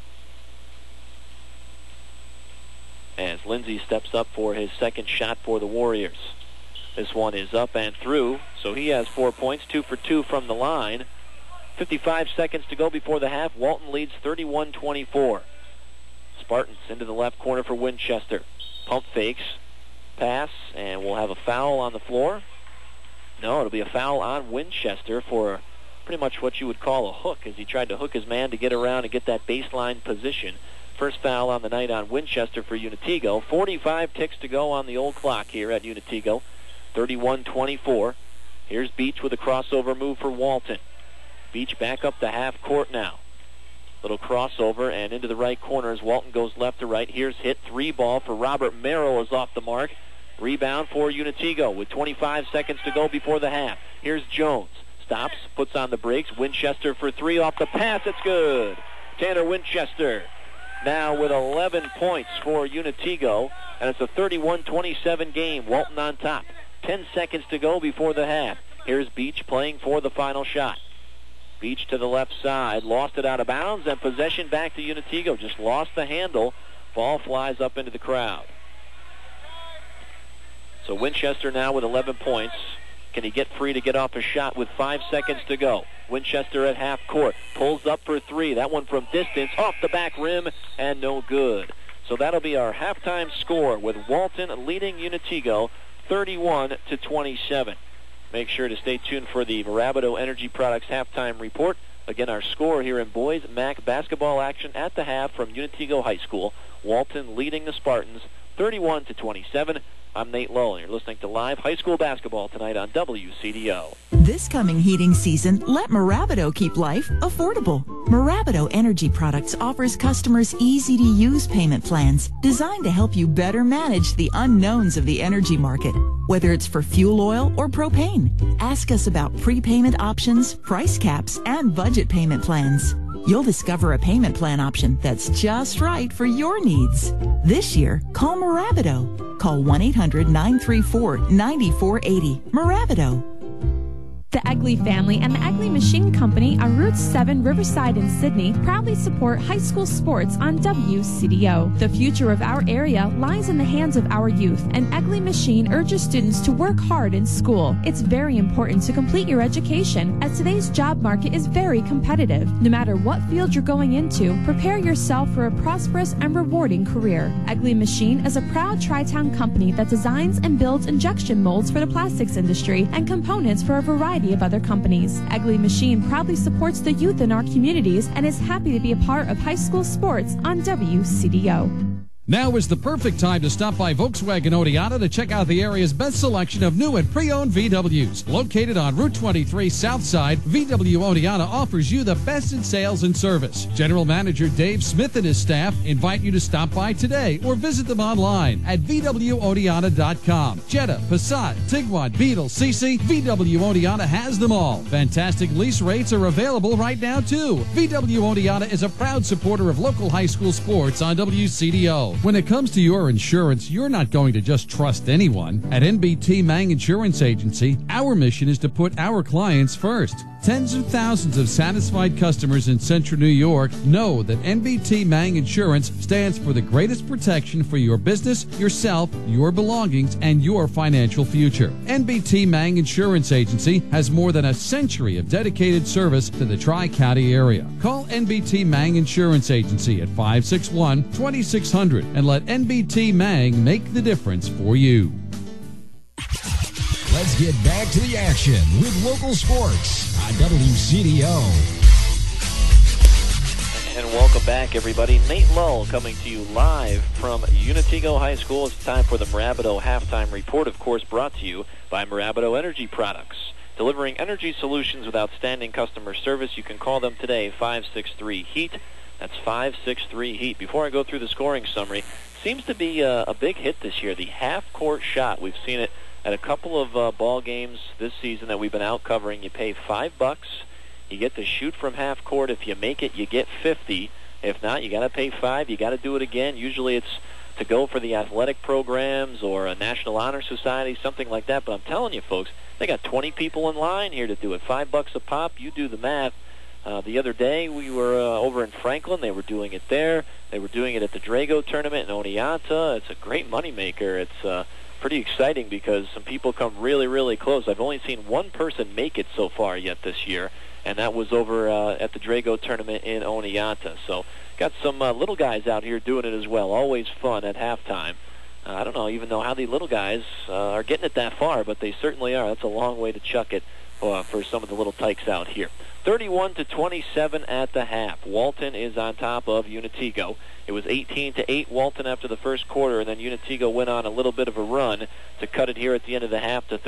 As Lindsay steps up for his second shot for the Warriors. This one is up and through, so he has 4 points, 2 for 2 from the line. 55 seconds to go before the half. Walton leads 31-24. Spartans into the left corner for Winchester. Pump fakes, pass, and we'll have a foul on the floor. No, it'll be a foul on Winchester for pretty much what you would call a hook, as he tried to hook his man to get around and get that baseline position. First foul on the night on Winchester for Unitigo. 45 ticks to go on the old clock here at Unitigo. 31-24. Here's Beach with a crossover move for Walton. Beach back up the half court now. Little crossover and into the right corner as Walton goes left to right. Here's Hitt. 3 ball for Robert Merrill is off the mark. Rebound for Unitigo with 25 seconds to go before the half. Here's Jones. Stops, puts on the brakes. Winchester for 3 off the pass. It's good. Tanner Winchester now with 11 points for Unitigo, and it's a 31-27 game. Walton on top. 10 seconds to go before the half. Here's Beach playing for the final shot. Beach to the left side, lost it out of bounds, and possession back to Unitigo. Just lost the handle. Ball flies up into the crowd. So Winchester now with 11 points. Can he get free to get off a shot with 5 seconds to go? Winchester at half court. Pulls up for 3. That one from distance, off the back rim, and no good. So that'll be our halftime score, with Walton leading Unitigo 31-27. Make sure to stay tuned for the Marabato Energy Products halftime report. Again, our score here in boys MAC basketball action at the half from Unitigo High School. Walton leading the Spartans 31-27. I'm Nate Lowe, and you're listening to live high school basketball tonight on WCDO. This coming heating season, let Marabato keep life affordable. Marabato Energy Products offers customers easy-to-use payment plans designed to help you better manage the unknowns of the energy market. Whether it's for fuel oil or propane, ask us about prepayment options, price caps, and budget payment plans. You'll discover a payment plan option that's just right for your needs. This year, call Marabato. Call 1-800-934-9480. Marabato. The Egley family and the Egley Machine Company on Route 7 Riverside in Sydney proudly support high school sports on WCDO. The future of our area lies in the hands of our youth, and Egley Machine urges students to work hard in school. It's very important to complete your education, as today's job market is very competitive. No matter what field you're going into, prepare yourself for a prosperous and rewarding career. Egley Machine is a proud Tri-Town company that designs and builds injection molds for the plastics industry and components for a variety of other companies. Egley Machine proudly supports the youth in our communities and is happy to be a part of high school sports on WCDO. Now is the perfect time to stop by Volkswagen Oneonta to check out the area's best selection of new and pre-owned VWs. Located on Route 23 South Side, VW Oneonta offers you the best in sales and service. General Manager Dave Smith and his staff invite you to stop by today or visit them online at VWOneonta.com. Jetta, Passat, Tiguan, Beetle, CC, VW Oneonta has them all. Fantastic lease rates are available right now too. VW Oneonta is a proud supporter of local high school sports on WCDO. When it comes to your insurance, you're not going to just trust anyone. At NBT Mang Insurance Agency, our mission is to put our clients first. Tens of thousands of satisfied customers in Central New York know that NBT Mang Insurance stands for the greatest protection for your business, yourself, your belongings, and your financial future. NBT Mang Insurance Agency has more than a century of dedicated service to the Tri-County area. Call NBT Mang Insurance Agency at 561-2600 and let NBT Mang make the difference for you. Let's get back to the action with local sports on WCDO. And welcome back, everybody. Nate Lull coming to you live from Unitigo High School. It's time for the Marabato halftime report, of course, brought to you by Marabato Energy Products. delivering energy solutions with outstanding customer service. You can call them today, 563-HEAT. That's 563-HEAT. Before I go through the scoring summary, seems to be a big hit this year, the half-court shot. We've seen it at a couple of ball games this season that we've been out covering. You pay $5. You get to shoot from half court. If you make it, you get 50. If not, you got to pay $5. You got to do it again. Usually it's to go for the athletic programs or a National Honor Society, something like that. But I'm telling you, folks, they got 20 people in line here to do it. $5 a pop. You do the math. The other day we were over in Franklin. They were doing it there. They were doing it at the Drago tournament in Oneonta. It's a great moneymaker. It's pretty exciting because some people come really, really close. I've only seen one person make it so far yet this year, and that was over at the Drago tournament in Oneonta. So got some little guys out here doing it as well. Always fun at halftime. I don't even know how the little guys are getting it that far, but they certainly are. That's a long way to chuck it for some of the little tykes out here. 31-27 at the half. Walton is on top of Unitigo. It was 18-8 Walton after the first quarter, and then Unitigo went on a little bit of a run to cut it here at the end of the half to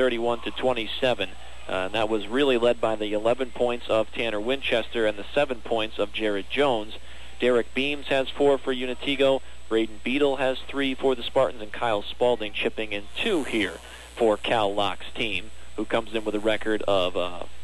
31-27. And that was really led by the 11 points of Tanner Winchester and the 7 points of Jared Jones. Derek Beams has 4 for Unitigo. Braden Beadle has 3 for the Spartans, and Kyle Spalding chipping in 2 here for Cal Locke's team, who comes in with a record of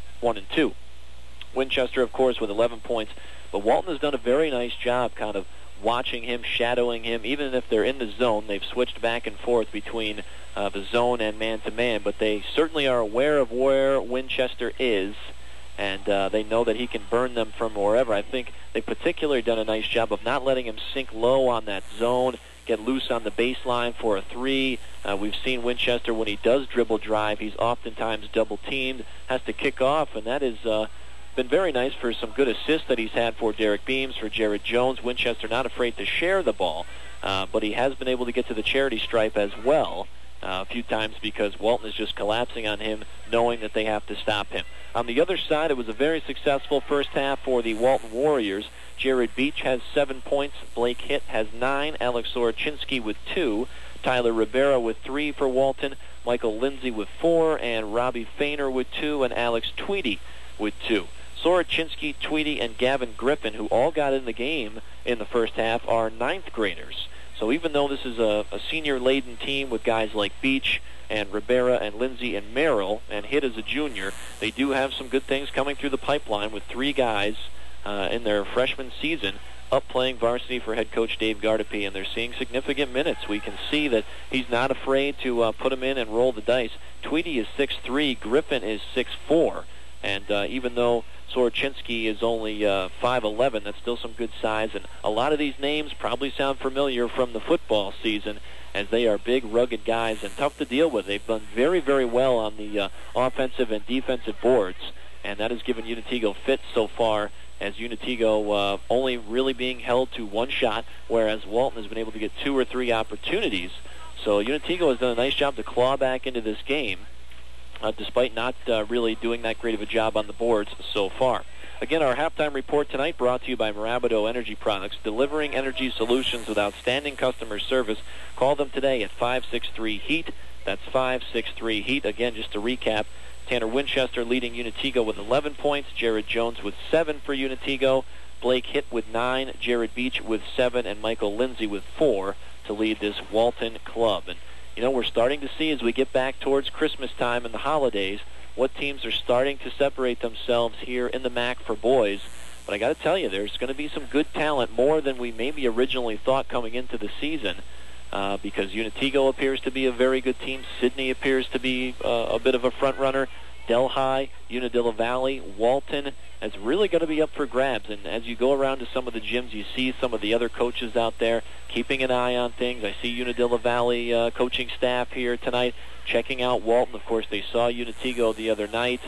1-2. Winchester, of course, with 11 points. But Walton has done a very nice job kind of watching him, shadowing him. Even if they're in the zone, they've switched back and forth between the zone and man-to-man. But they certainly are aware of where Winchester is, and they know that he can burn them from wherever. I think they've particularly done a nice job of not letting him sink low on that zone, get loose on the baseline for a 3. We've seen Winchester, when he does dribble drive, he's oftentimes double-teamed, has to kick off, and that is been very nice for some good assists that he's had for Derek Beams, for Jared Jones. Winchester not afraid to share the ball, but he has been able to get to the charity stripe as well a few times because Walton is just collapsing on him, knowing that they have to stop him. On the other side, it was a very successful first half for the Walton Warriors. Jared Beach has 7 points. Blake Hitt has 9. Alex Soroczynski with 2. Tyler Rivera with 3 for Walton. Michael Lindsay with 4. And Robbie Fainer with 2. And Alex Tweedy with 2. Soroczynski, Tweedy, and Gavin Griffin, who all got in the game in the first half, are 9th graders. So even though this is a senior-laden team with guys like Beach and Rivera and Lindsay and Merrill, and Hitt as a junior, they do have some good things coming through the pipeline with 3 guys in their freshman season up playing varsity for head coach Dave Gardepy, and they're seeing significant minutes. We can see that he's not afraid to put them in and roll the dice. Tweedy is 6'3", Griffin is 6'4", and even though Soroczynski is only 5'11", that's still some good size, and a lot of these names probably sound familiar from the football season, as they are big, rugged guys and tough to deal with. They've done very, very well on the offensive and defensive boards, and that has given Unitigo fits so far, as Unitigo only really being held to 1 shot, whereas Walton has been able to get 2 or 3 opportunities. So Unitigo has done a nice job to claw back into this game, despite not really doing that great of a job on the boards so far. Again, our halftime report tonight brought to you by Marabido Energy Products, delivering energy solutions with outstanding customer service. Call them today at 563-HEAT. That's 563-HEAT. Again, just to recap, Tanner Winchester leading Unitigo with 11 points, Jared Jones with 7 for Unitigo, Blake Hitt with 9, Jared Beach with 7, and Michael Lindsay with 4 to lead this Walton club. And you know, we're starting to see as we get back towards Christmas time and the holidays what teams are starting to separate themselves here in the MAC for boys. But I got to tell you, there's going to be some good talent, more than we maybe originally thought coming into the season, because Unitigo appears to be a very good team. Sidney appears to be a bit of a front runner. Delhi, Unadilla Valley, Walton is really going to be up for grabs. And as you go around to some of the gyms, you see some of the other coaches out there keeping an eye on things. I see Unadilla Valley coaching staff here tonight checking out Walton. Of course, they saw Unitigo the other night.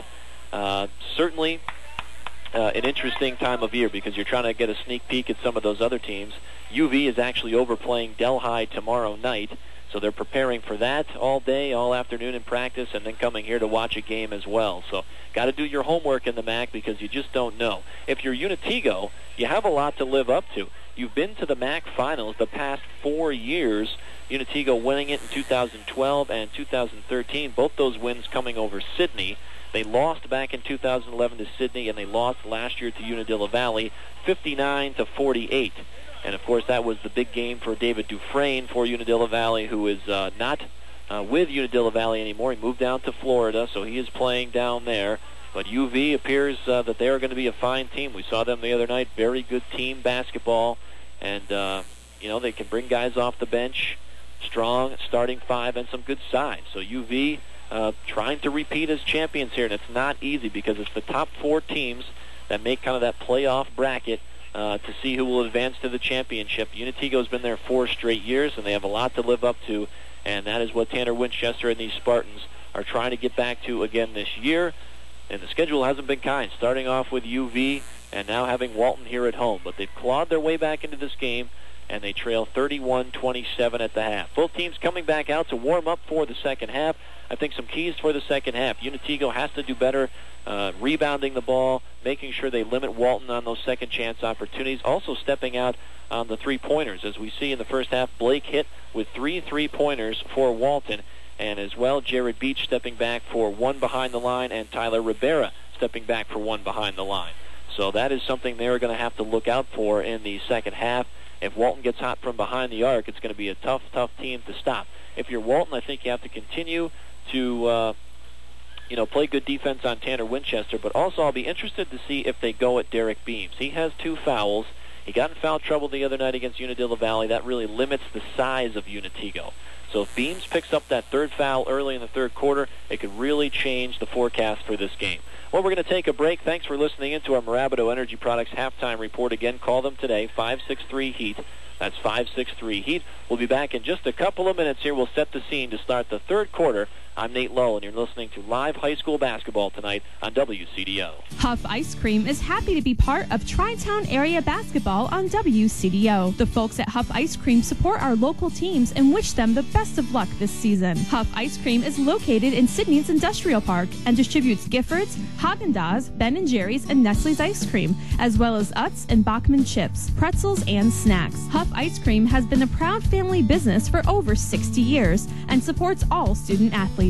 Certainly an interesting time of year because you're trying to get a sneak peek at some of those other teams. UV is actually overplaying Delhi tomorrow night. So they're preparing for that all day, all afternoon in practice, and then coming here to watch a game as well. So got to do your homework in the MAC because you just don't know. If you're Unitigo, you have a lot to live up to. You've been to the MAC finals the past 4 years, Unitigo winning it in 2012 and 2013, both those wins coming over Sidney. They lost back in 2011 to Sydney, and they lost last year to Unadilla Valley, 59-48. And, of course, that was the big game for David Dufresne for Unadilla Valley, who is not with Unadilla Valley anymore. He moved down to Florida, so he is playing down there. But UV appears that they are going to be a fine team. We saw them the other night, very good team basketball. And, they can bring guys off the bench, strong starting five, and some good size. So UV trying to repeat as champions here, and it's not easy because it's the top 4 teams that make kind of that playoff bracket to see who will advance to the championship. Unatigo's been there 4 straight years, and they have a lot to live up to, and that is what Tanner Winchester and these Spartans are trying to get back to again this year. And the schedule hasn't been kind, starting off with UV and now having Walton here at home. But they've clawed their way back into this game, and they trail 31-27 at the half. Both teams coming back out to warm up for the second half. I think some keys for the second half. Unatigo has to do better rebounding the ball, making sure they limit Walton on those second chance opportunities, also stepping out on the three-pointers. As we see in the first half, Blake hit with 3 3-pointers for Walton, and as well Jared Beach stepping back for 1 behind the line, and Tyler Rivera stepping back for 1 behind the line. So that is something they're going to have to look out for in the second half. If Walton gets hot from behind the arc, it's going to be a tough team to stop. If you're Walton, I think you have to continue to play good defense on Tanner Winchester, but also I'll be interested to see if they go at Derek Beams. He has 2 fouls. He got in foul trouble the other night against Unadilla Valley. That really limits the size of Unatigo. So if Beams picks up that 3rd foul early in the 3rd quarter, it could really change the forecast for this game. Well, we're going to take a break. Thanks for listening in to our Mirabito Energy Products halftime report. Again, call them today, 563-HEAT. That's 563-HEAT. We'll be back in just a couple of minutes here. We'll set the scene to start the 3rd quarter. I'm Nate Lowe, and you're listening to live high school basketball tonight on WCDO. Huff Ice Cream is happy to be part of Tri-Town area basketball on WCDO. The folks at Huff Ice Cream support our local teams and wish them the best of luck this season. Huff Ice Cream is located in Sydney's Industrial Park and distributes Giffords, Haagen-Dazs, Ben & Jerry's, and Nestle's ice cream, as well as Utz and Bachman chips, pretzels, and snacks. Huff Ice Cream has been a proud family business for over 60 years and supports all student athletes.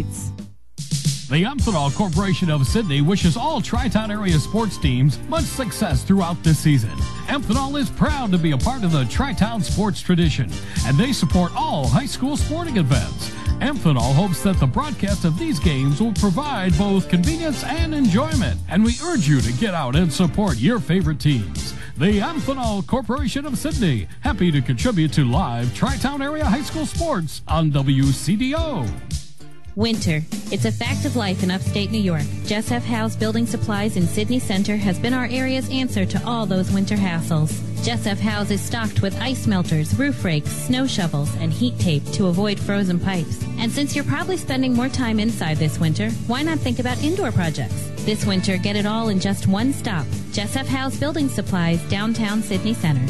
The Amphenol Corporation of Sydney wishes all Tri-Town area sports teams much success throughout this season. Amphenol is proud to be a part of the Tri-Town sports tradition, and they support all high school sporting events. Amphenol hopes that the broadcast of these games will provide both convenience and enjoyment, and we urge you to get out and support your favorite teams. The Amphenol Corporation of Sydney, happy to contribute to live Tri-Town area high school sports on WCDO. Winter. It's a fact of life in upstate New York. Jess F. Howe's Building Supplies in Sydney Center has been our area's answer to all those winter hassles. Jess F. Howe's is stocked with ice melters, roof rakes, snow shovels, and heat tape to avoid frozen pipes. And since you're probably spending more time inside this winter, why not think about indoor projects? This winter, get it all in just one stop. Jess F. Howe's Building Supplies, downtown Sydney Center.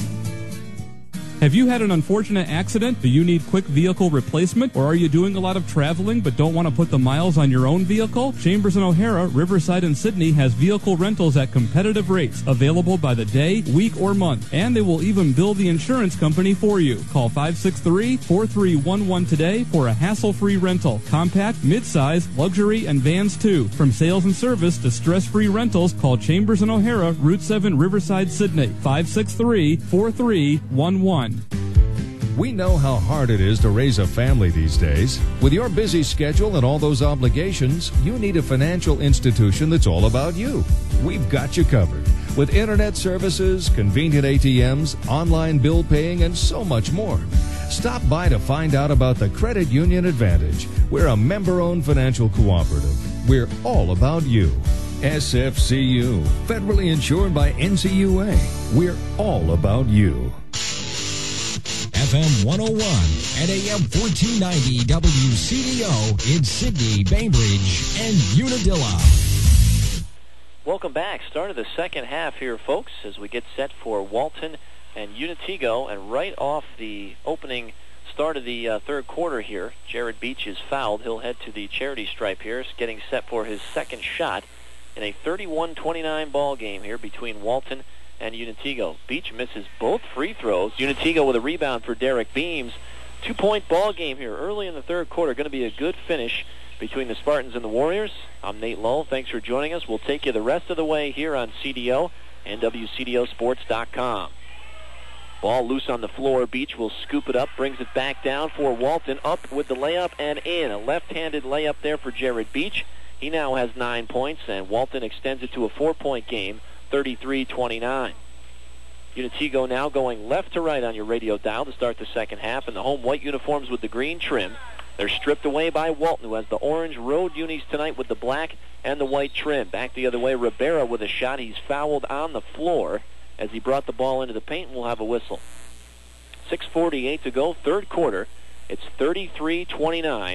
Have you had an unfortunate accident? Do you need quick vehicle replacement? Or are you doing a lot of traveling but don't want to put the miles on your own vehicle? Chambers and O'Hara, Riverside and Sydney has vehicle rentals at competitive rates, available by the day, week, or month. And they will even bill the insurance company for you. Call 563-4311 today for a hassle-free rental. Compact, midsize, luxury, and vans too. From sales and service to stress-free rentals, call Chambers and O'Hara, Route 7, Riverside, Sydney. 563-4311. We know how hard it is to raise a family these days. With your busy schedule and all those obligations, you need a financial institution that's all about you. We've got you covered. With internet services, convenient ATMs, online bill paying, and so much more. Stop by to find out about the Credit Union Advantage. We're a member-owned financial cooperative. We're all about you. SFCU, federally insured by NCUA. We're all about you. FM 101 and AM 1490 WCDO in Sydney, Bainbridge, and Unadilla. Welcome back. Start of the second half here, folks, as we get set for Walton and Unatigo. And right off the opening start of the third quarter here, Jared Beach is fouled. He'll head to the charity stripe here, getting set for his second shot in a 31-29 ball game here between Walton and Unatigo. Beach misses both free throws. Unatigo with a rebound for Derek Beams. 2-point ball game here early in the third quarter. Going to be a good finish between the Spartans and the Warriors. I'm Nate Lull. Thanks for joining us. We'll take you the rest of the way here on CDO and WCDOsports.com. Ball loose on the floor. Beach will scoop it up, brings it back down for Walton. Up with the layup and in. A left-handed layup there for Jared Beach. He now has 9 points, and Walton extends it to a 4-point game, 33-29. Unitigo now going left to right on your radio dial to start the second half, and the home white uniforms with the green trim. They're stripped away by Walton, who has the orange road unis tonight with the black and the white trim. Back the other way, Rivera with a shot. He's fouled on the floor as he brought the ball into the paint, and we'll have a whistle. 6:48 to go, third quarter. It's 33-29.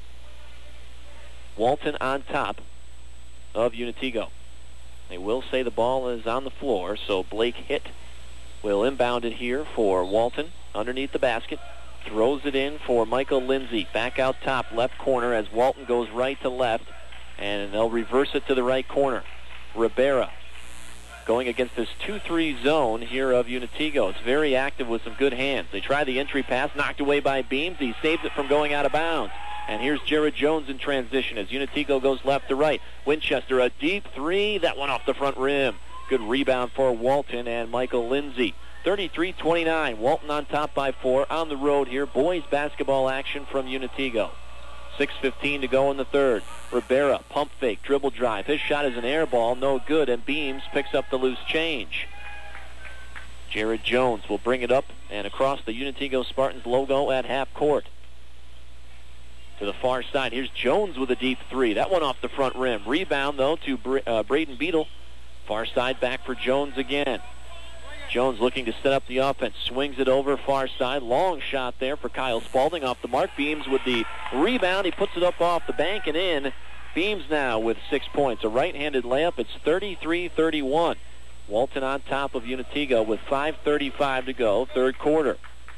Walton on top of Unitigo. They will say the ball is on the floor, so Blake Hitt will inbound it here for Walton underneath the basket. Throws it in for Michael Lindsay. Back out top, left corner as Walton goes right to left, and they'll reverse it to the right corner. Rivera going against this 2-3 zone here of Unitigo. It's very active with some good hands. They try the entry pass, knocked away by Beams. He saves it from going out of bounds. And here's Jared Jones in transition as Unitigo goes left to right. Winchester, a deep three. That one off the front rim. Good rebound for Walton and Michael Lindsay. 33-29. Walton on top by 4 on the road here. Boys basketball action from Unitigo. 6:15 to go in the third. Rivera, pump fake, dribble drive. His shot is an air ball, no good, and Beams picks up the loose change. Jared Jones will bring it up and across the Unitigo Spartans logo at half court. To the far side, here's Jones with a deep three. That one off the front rim. Rebound, though, to Braden Beadle. Far side back for Jones again. Jones looking to set up the offense. Swings it over far side. Long shot there for Kyle Spaulding off the mark. Beams with the rebound. He puts it up off the bank and in. Beams now with 6 points. A right-handed layup. It's 33-31. Walton on top of Unitigo with 5:35 to go, third quarter.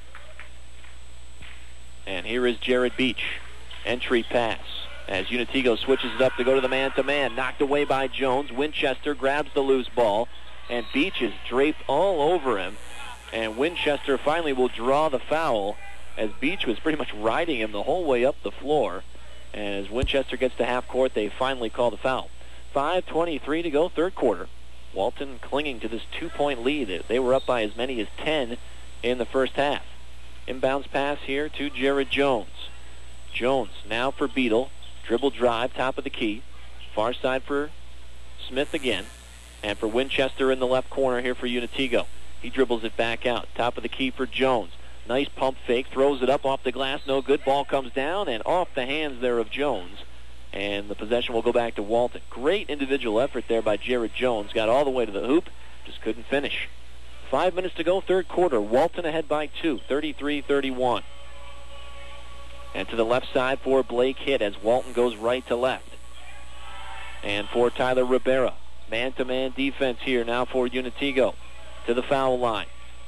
And here is Jared Beach. Entry pass as Unitigo switches it up to go to the man-to-man. Knocked away by Jones. Winchester grabs the loose ball, and Beach is draped all over him. And Winchester finally will draw the foul as Beach was pretty much riding him the whole way up the floor. And as Winchester gets to half court, they finally call the foul. 5:23 to go, third quarter. Walton clinging to this 2-point lead. They were up by as many as 10 in the first half. Inbounds pass here to Jared Jones. Jones now for Beadle. Dribble drive, top of the key. Far side for Smith again. And for Winchester in the left corner here for Unitigo. He dribbles it back out. Top of the key for Jones. Nice pump fake. Throws it up off the glass. No good. Ball comes down and off the hands there of Jones. And the possession will go back to Walton. Great individual effort there by Jared Jones. Got all the way to the hoop. Just couldn't finish. 5 minutes to go, third quarter. Walton ahead by 2, 33-31. And to the left side for Blake Hitt as Walton goes right to left. And for Tyler Rivera. Man-to-man defense here now for Unitigo. To the foul line.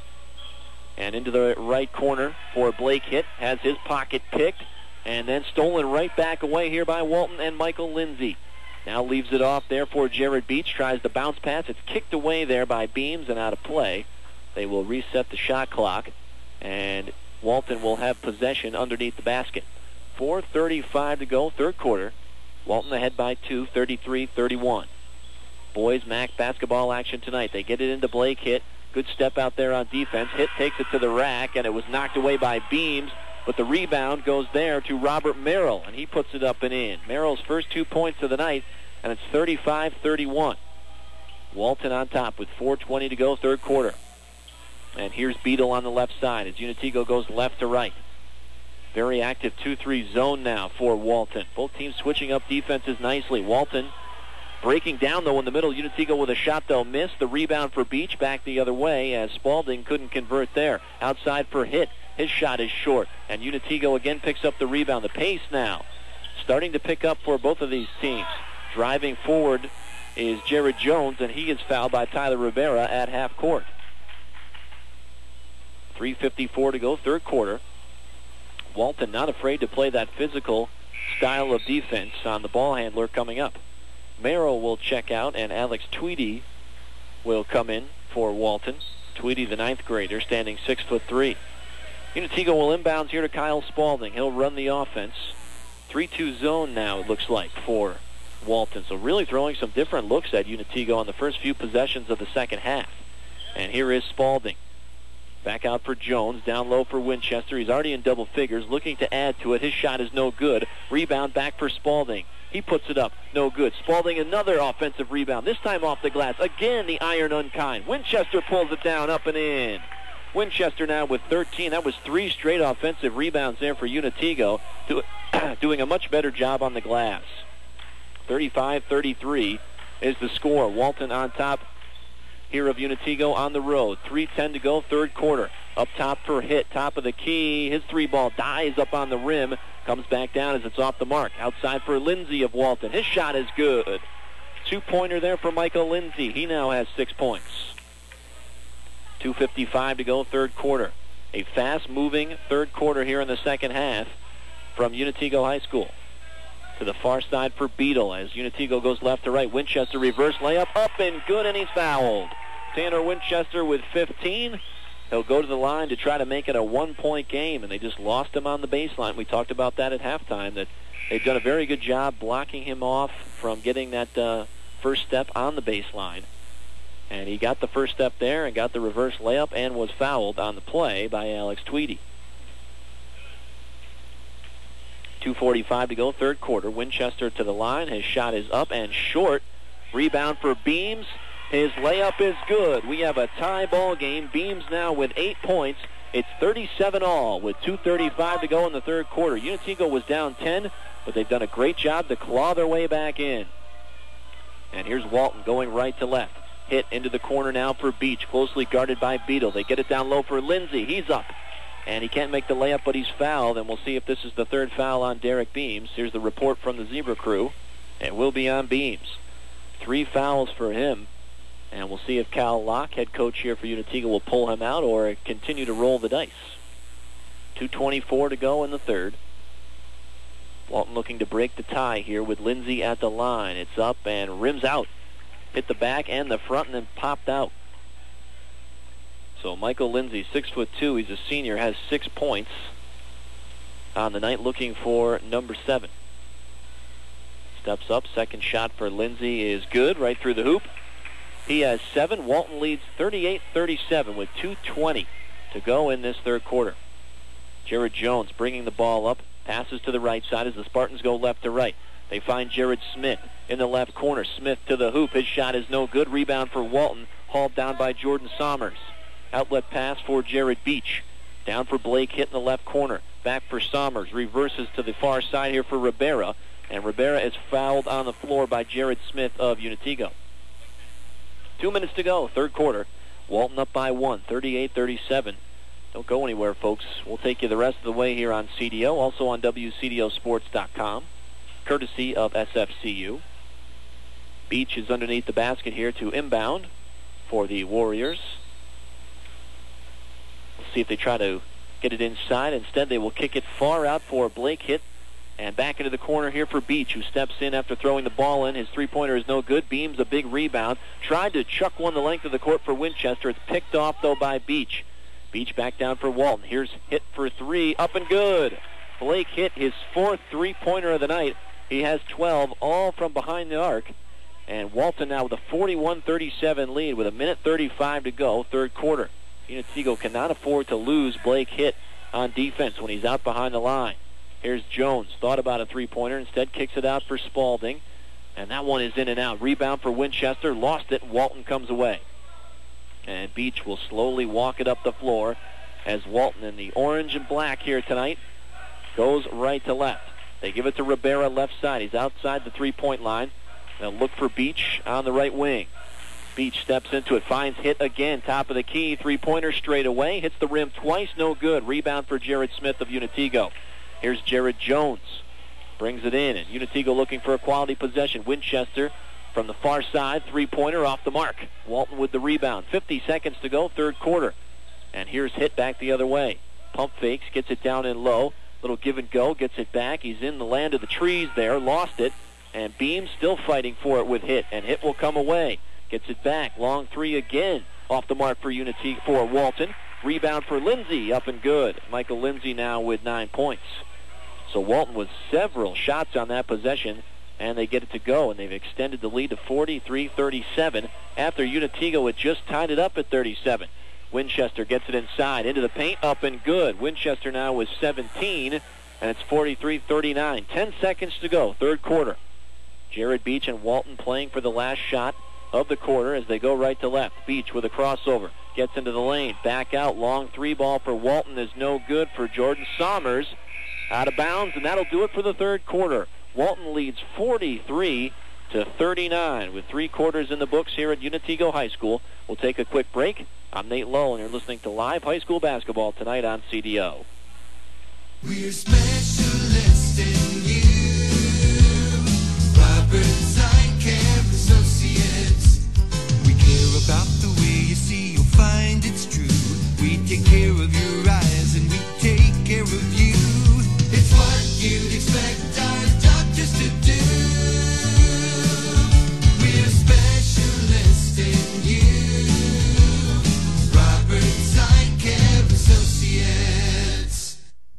And into the right corner for Blake Hitt. Has his pocket picked. And then stolen right back away here by Walton and Michael Lindsay. Now leaves it off there for Jared Beach. Tries the bounce pass. It's kicked away there by Beams and out of play. They will reset the shot clock. And Walton will have possession underneath the basket. 4:35 to go, third quarter. Walton ahead by 2, 33-31. Boys MAC basketball action tonight. They get it into Blake Hitt. Good step out there on defense. Hitt takes it to the rack, and it was knocked away by Beams. But the rebound goes there to Robert Merrill, and he puts it up and in. Merrill's first 2 points of the night, and it's 35-31. Walton on top with 4:20 to go, third quarter. And here's Beadle on the left side as Unitigo goes left to right. Very active 2-3 zone now for Walton. Both teams switching up defenses nicely. Walton breaking down, though, in the middle. Unitigo with a shot they'll miss. The rebound for Beach back the other way as Spaulding couldn't convert there. Outside for Hitt. His shot is short. And Unitigo again picks up the rebound. The pace now starting to pick up for both of these teams. Driving forward is Jared Jones, and he is fouled by Tyler Rivera at half court. 3:54 to go, third quarter. Walton not afraid to play that physical style of defense on the ball handler coming up. Merrill will check out, and Alex Tweedy will come in for Walton. Tweedy, the 9th grader, standing 6'3". Unitigo will inbounds here to Kyle Spaulding. He'll run the offense 3-2 zone now, it looks like, for Walton. So really throwing some different looks at Unitigo on the first few possessions of the second half. And here is Spalding. Back out for Jones, down low for Winchester. He's already in double figures, looking to add to it. His shot is no good. Rebound back for Spalding. He puts it up, no good. Spalding, another offensive rebound, this time off the glass. Again, the iron unkind. Winchester pulls it down, up and in. Winchester now with 13. That was 3 straight offensive rebounds there for Unitigo, doing a much better job on the glass. 35-33 is the score. Walton on top here of Unitigo on the road. 3:10 to go, third quarter. Up top for Hitt, top of the key. His 3-ball dies up on the rim. Comes back down as it's off the mark. Outside for Lindsay of Walton. His shot is good. 2-pointer there for Michael Lindsay. He now has 6 points. 2:55 to go, third quarter. A fast-moving third quarter here in the second half from Unitigo High School. To the far side for Beadle as Unitigo goes left to right. Winchester reverse layup, up and good, and he's fouled. Tanner Winchester with 15. He'll go to the line to try to make it a 1-point game, and they just lost him on the baseline. We talked about that at halftime, that they've done a very good job blocking him off from getting that first step on the baseline. And he got the first step there and got the reverse layup and was fouled on the play by Alex Tweedy. 2:45 to go, third quarter. Winchester to the line. His shot is up and short. Rebound for Beams. His layup is good. We have a tie ball game. Beams now with 8 points. It's 37-all with 2:35 to go in the third quarter. Unitigo was down 10, but they've done a great job to claw their way back in. And here's Walton going right to left. Hit into the corner now for Beach, closely guarded by Beadle. They get it down low for Lindsay. He's up. And he can't make the layup, but he's fouled, and we'll see if this is the third foul on Derek Beams. Here's the report from the Zebra crew. It will be on Beams. 3 fouls for him, and we'll see if Cal Locke, head coach here for Unitigo, will pull him out or continue to roll the dice. 2:24 to go in the third. Walton looking to break the tie here with Lindsay at the line. It's up and rims out. Hit the back and the front and then popped out. So Michael Lindsay, 6'2", he's a senior, has 6 points on the night, looking for number 7. Steps up, second shot for Lindsay is good, right through the hoop. He has 7. Walton leads 38-37 with 2:20 to go in this third quarter. Jared Jones bringing the ball up, passes to the right side as the Spartans go left to right. They find Jared Smith in the left corner. Smith to the hoop. His shot is no good. Rebound for Walton, hauled down by Jordan Sommers. Outlet pass for Jared Beach. Down for Blake, hit in the left corner. Back for Sommers. Reverses to the far side here for Rivera. And Rivera is fouled on the floor by Jared Smith of Unitigo. 2 minutes to go, third quarter. Walton up by 1, 38-37. Don't go anywhere, folks. We'll take you the rest of the way here on CDO, also on WCDOsports.com, courtesy of SFCU. Beach is underneath the basket here to inbound for the Warriors. See if they try to get it inside. Instead, they will kick it far out for Blake Hitt. And back into the corner here for Beach, who steps in after throwing the ball in. His three-pointer is no good. Beams a big rebound. Tried to chuck one the length of the court for Winchester. It's picked off, though, by Beach. Beach back down for Walton. Here's Hitt for 3. Up and good. Blake Hitt, his 4th three-pointer of the night. He has 12, all from behind the arc. And Walton now with a 41-37 lead with 1:35 to go, third quarter. Unitigo cannot afford to lose Blake Hitt on defense when he's out behind the line. Here's Jones. Thought about a three-pointer. Instead kicks it out for Spalding. And that one is in and out. Rebound for Winchester. Lost it. Walton comes away. And Beach will slowly walk it up the floor as Walton in the orange and black here tonight goes right to left. They give it to Rivera left side. He's outside the three-point line. They'll look for Beach on the right wing. Beach steps into it, finds Hitt again, top of the key, three-pointer straight away, hits the rim twice, no good. Rebound for Jared Smith of Unitigo. Here's Jared Jones, brings it in, and Unitigo looking for a quality possession. Winchester from the far side, three-pointer off the mark. Walton with the rebound. 50 seconds to go, third quarter. And here's Hitt back the other way. Pump fakes, gets it down in low. Little give and go, gets it back. He's in the land of the trees there, lost it. And Beams still fighting for it with Hitt, and Hitt will come away. Gets it back. Long three again. Off the mark for Walton. Rebound for Lindsay. Up and good. Michael Lindsay now with 9 points. So Walton with several shots on that possession, and they get it to go, and they've extended the lead to 43-37 after Unitigo had just tied it up at 37. Winchester gets it inside, into the paint, up and good. Winchester now with 17, and it's 43-39. 10 seconds to go, third quarter. Jared Beach and Walton playing for the last shot of the quarter as they go right to left. Beach with a crossover, gets into the lane, back out, long three ball for Walton is no good for Jordan Sommers. Out of bounds, and that'll do it for the third quarter. Walton leads 43-39 with 3 quarters in the books here at Unitigo High School. We'll take a quick break. I'm Nate Lowe, and you're listening to live high school basketball tonight on CDO. We're specialists in you. Roberts Eye Care Associates. We care about the way you see, you'll find it's true. We take care of your eyes and we take care of you. It's what you'd expect our doctors to do. We're specialists in you. Roberts Eye Care Associates.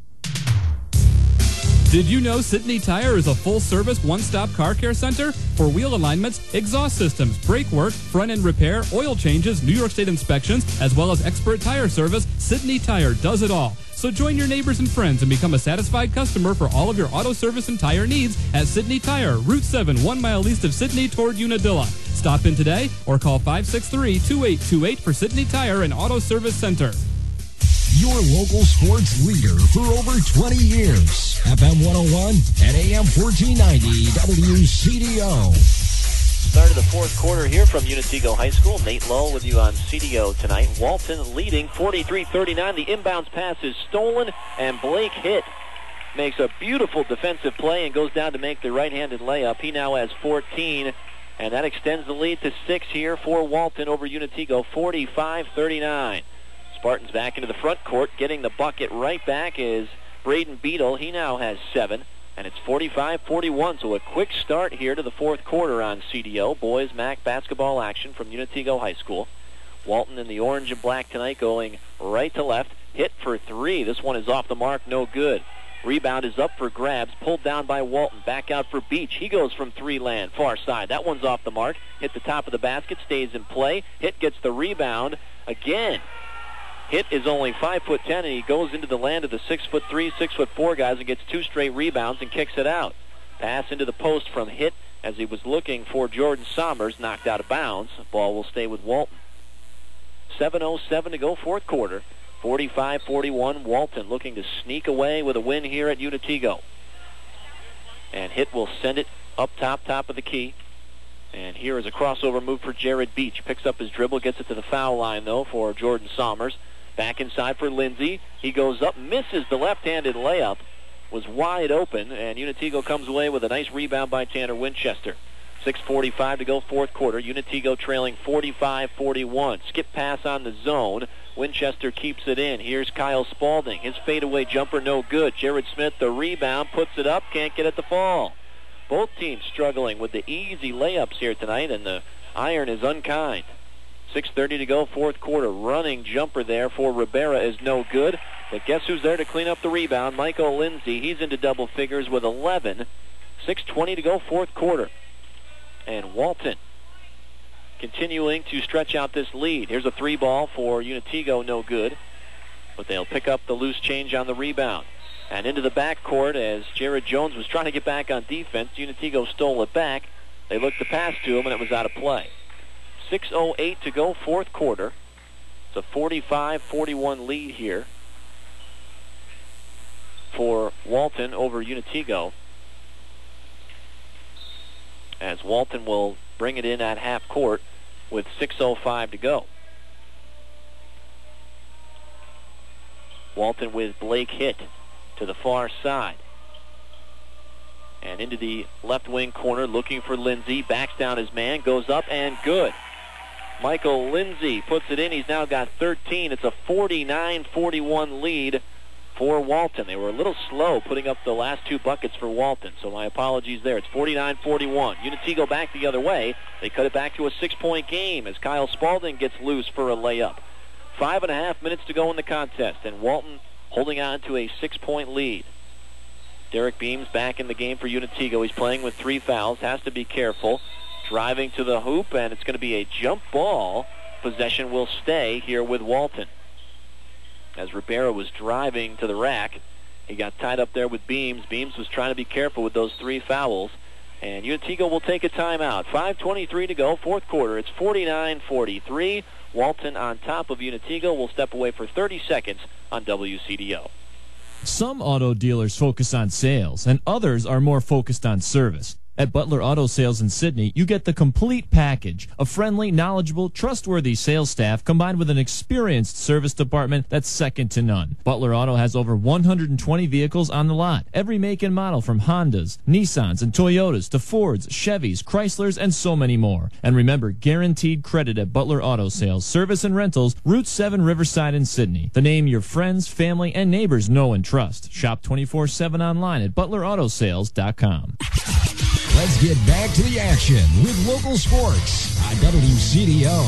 Did you know Sidney Tire is a full-service, one-stop car care center? For wheel alignments, exhaust systems, brake work, front-end repair, oil changes, New York State inspections, as well as expert tire service, Sidney Tire does it all. So join your neighbors and friends and become a satisfied customer for all of your auto service and tire needs at Sidney Tire, Route 7, 1 mile east of Sidney toward Unadilla. Stop in today or call 563-2828 for Sidney Tire and Auto Service Center. Your local sports leader for over 20 years. FM 101 and AM 1490 WCDO. Start of the fourth quarter here from Unitigo High School. Nate Lowe with you on CDO tonight. Walton leading 43-39. The inbounds pass is stolen, and Blake Hitt makes a beautiful defensive play and goes down to make the right-handed layup. He now has 14, and that extends the lead to 6 here for Walton over Unitigo, 45-39. Spartans back into the front court. Getting the bucket right back is Braden Beadle. He now has 7. And it's 45-41, so a quick start here to the fourth quarter on CDO. Boys MAC basketball action from Unitigo High School. Walton in the orange and black tonight going right to left. Hit for 3. This one is off the mark, no good. Rebound is up for grabs, pulled down by Walton. Back out for Beach. He goes from 3 land, far side. That one's off the mark. Hit the top of the basket, stays in play. Hit gets the rebound again. Hitt is only 5'10", and he goes into the land of the 6'3", 6'4" guys and gets 2 straight rebounds and kicks it out. Pass into the post from Hitt as he was looking for Jordan Sommers, knocked out of bounds. Ball will stay with Walton. 7:07 to go, fourth quarter. 45-41, Walton looking to sneak away with a win here at Unitigo. And Hitt will send it up top of the key. And here is a crossover move for Jared Beach. Picks up his dribble, gets it to the foul line, though, for Jordan Sommers. Back inside for Lindsay. He goes up, misses the left-handed layup. Was wide open, and Unitigo comes away with a nice rebound by Tanner Winchester. 6:45 to go, fourth quarter. Unitigo trailing 45-41. Skip pass on the zone. Winchester keeps it in. Here's Kyle Spaulding. His fadeaway jumper no good. Jared Smith, the rebound, puts it up, can't get it to fall. Both teams struggling with the easy layups here tonight, and the iron is unkind. 6:30 to go, fourth quarter. Running jumper there for Rivera is no good. But guess who's there to clean up the rebound? Michael Lindsay. He's into double figures with 11. 6:20 to go, fourth quarter. And Walton continuing to stretch out this lead. Here's a 3-ball for Unitigo, no good. But they'll pick up the loose change on the rebound. And into the backcourt as Jared Jones was trying to get back on defense. Unitigo stole it back. They looked to pass to him, and it was out of play. 6:08 to go, fourth quarter. It's a 45-41 lead here for Walton over Unitigo. As Walton will bring it in at half court with 6:05 to go. Walton with Blake Hitt to the far side. And into the left wing corner looking for Lindsay. Backs down his man, goes up, and good. Michael Lindsay puts it in. He's now got 13. It's a 49-41 lead for Walton. They were a little slow putting up the last 2 buckets for Walton, so my apologies there. It's 49-41. Unitigo back the other way. They cut it back to a 6-point game as Kyle Spaulding gets loose for a layup. 5.5 minutes to go in the contest, and Walton holding on to a 6-point lead. Derek Beams back in the game for Unitego. He's playing with 3 fouls, has to be careful. Driving to the hoop, and it's going to be a jump ball. Possession will stay here with Walton. As Rivera was driving to the rack, he got tied up there with Beams. Beams was trying to be careful with those 3 fouls. And Unitego will take a timeout. 5:23 to go, fourth quarter. It's 49-43. Walton on top of Unitego will step away for 30 seconds on WCDO. Some auto dealers focus on sales, and others are more focused on service. At Butler Auto Sales in Sydney, you get the complete package. A friendly, knowledgeable, trustworthy sales staff combined with an experienced service department that's second to none. Butler Auto has over 120 vehicles on the lot. Every make and model from Hondas, Nissans, and Toyotas to Fords, Chevys, Chryslers, and so many more. And remember, guaranteed credit at Butler Auto Sales, Service and Rentals, Route 7 Riverside in Sydney. The name your friends, family, and neighbors know and trust. Shop 24/7 online at ButlerAutoSales.com. Let's get back to the action with local sports on WCDO.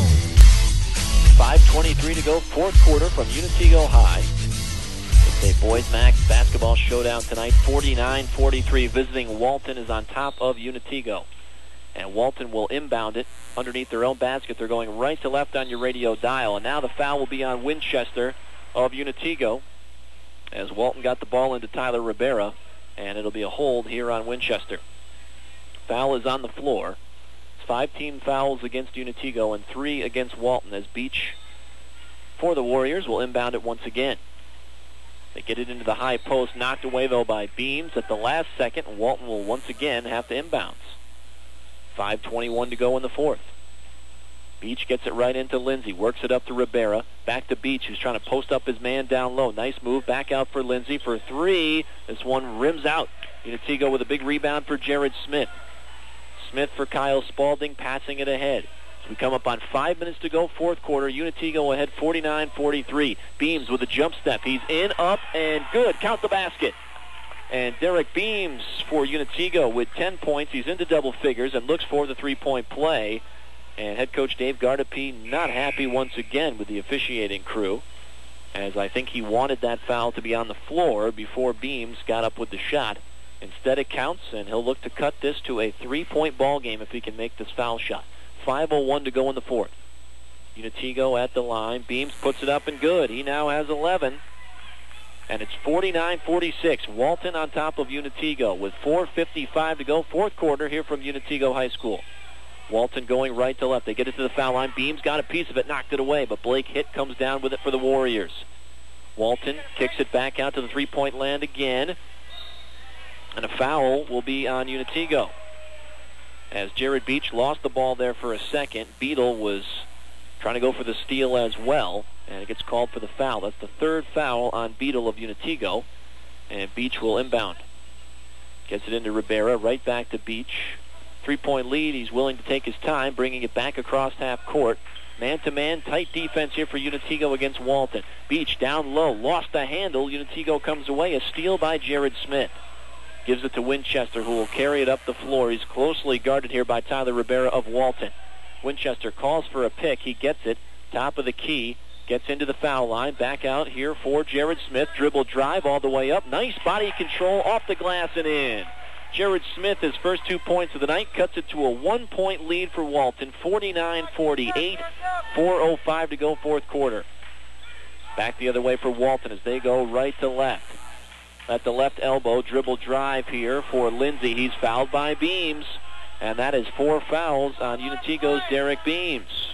5:23 to go, fourth quarter from Unitego High. It's a boys MAC basketball showdown tonight. 49-43. Visiting Walton is on top of Unitego. And Walton will inbound it underneath their own basket. They're going right to left on your radio dial. And now the foul will be on Winchester of Unitego, as Walton got the ball into Tyler Rivera, and it'll be a hold here on Winchester. Foul is on the floor. It's 5 team fouls against Unitego and 3 against Walton, as Beach for the Warriors will inbound it once again. They get it into the high post, knocked away though by Beams at the last second, and Walton will once again have to inbounds. 5:21 to go in the fourth. Beach gets it right into Lindsay, works it up to Rivera, back to Beach, who's trying to post up his man down low. Nice move, back out for Lindsay for 3. This one rims out. Unitego with a big rebound for Jared Smith. Smith for Kyle Spalding, passing it ahead. As we come up on 5 minutes to go, fourth quarter, Unitego ahead 49-43. Beams with a jump step. He's in, up, and good. Count the basket. And Derek Beams for Unitego with 10 points. He's into double figures and looks for the three-point play. And head coach Dave Gardapi not happy once again with the officiating crew, as I think he wanted that foul to be on the floor before Beams got up with the shot. Instead it counts, and he'll look to cut this to a 3-point ball game if he can make this foul shot. 5:01 to go in the fourth. Unitego at the line. Beams puts it up and good. He now has 11. And it's 49-46. Walton on top of Unitego with 4:55 to go. Fourth quarter here from Unitego High School. Walton going right to left. They get it to the foul line. Beams got a piece of it, knocked it away, but Blake Hitt comes down with it for the Warriors. Walton kicks it back out to the three-point land again. And a foul will be on Unitego, as Jared Beach lost the ball there for a second. Beadle was trying to go for the steal as well, and it gets called for the foul. That's the third foul on Beadle of Unitego, and Beach will inbound. Gets it into Rivera, right back to Beach. 3-point lead. He's willing to take his time, bringing it back across half court. Man-to-man, tight defense here for Unitego against Walton. Beach down low, lost the handle. Unitego comes away. A steal by Jared Smith. Gives it to Winchester, who will carry it up the floor. He's closely guarded here by Tyler Rivera of Walton. Winchester calls for a pick. He gets it. Top of the key. Gets into the foul line. Back out here for Jared Smith. Dribble drive all the way up. Nice body control off the glass and in. Jared Smith, his first 2 points of the night, cuts it to a 1-point lead for Walton. 49-48. 4:05 to go fourth quarter. Back the other way for Walton as they go right to left. At the left elbow, dribble drive here for Lindsay. He's fouled by Beams, and that is 4 fouls on Unitego's Derek Beams.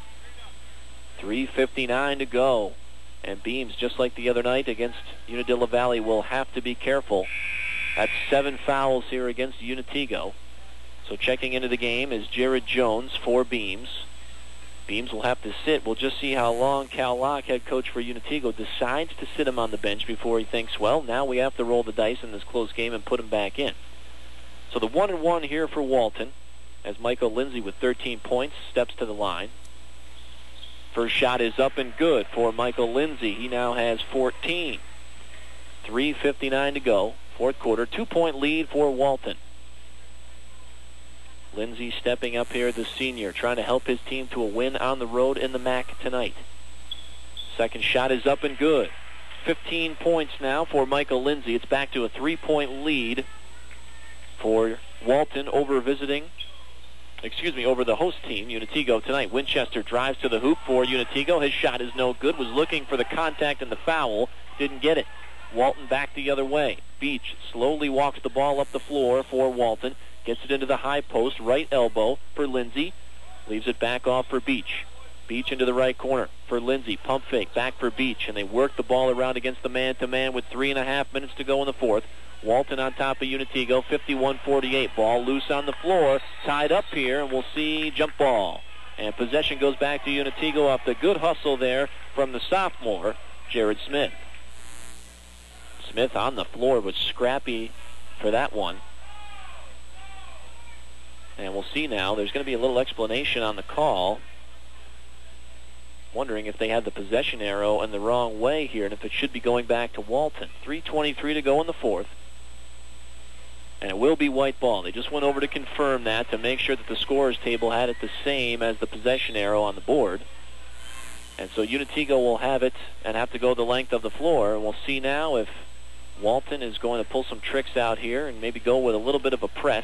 3:59 to go, and Beams, just like the other night against Unadilla Valley, will have to be careful. That's 7 fouls here against Unitego. So checking into the game is Jared Jones for Beams. Beams will have to sit. We'll just see how long Cal Locke, head coach for Unitego, decides to sit him on the bench before he thinks, well, now we have to roll the dice in this close game and put him back in. So the 1-1 here for Walton, as Michael Lindsay with 13 points steps to the line. First shot is up and good for Michael Lindsay. He now has 14. 3:59 to go. Fourth quarter, 2-point lead for Walton. Lindsay stepping up here, the senior, trying to help his team to a win on the road in the MAC tonight. Second shot is up and good. 15 points now for Michael Lindsay. It's back to a 3-point lead for Walton over the host team, Unitigo, tonight. Winchester drives to the hoop for Unitigo. His shot is no good. Was looking for the contact and the foul. Didn't get it. Walton back the other way. Beach slowly walks the ball up the floor for Walton. Gets it into the high post, right elbow for Lindsay. Leaves it back off for Beach. Beach into the right corner for Lindsay. Pump fake, back for Beach. And they work the ball around against the man-to-man with 3.5 minutes to go in the fourth. Walton on top of Unitigo, 51-48. Ball loose on the floor, tied up here, and we'll see jump ball. And possession goes back to Unitigo off the good hustle there from the sophomore, Jared Smith. Smith on the floor was scrappy for that one. And we'll see now. There's going to be a little explanation on the call. Wondering if they had the possession arrow in the wrong way here and if it should be going back to Walton. 3:23 to go in the fourth. And it will be white ball. They just went over to confirm that to make sure that the scorer's table had it the same as the possession arrow on the board. And so Unitigo will have it and have to go the length of the floor. And we'll see now if Walton is going to pull some tricks out here and maybe go with a little bit of a press.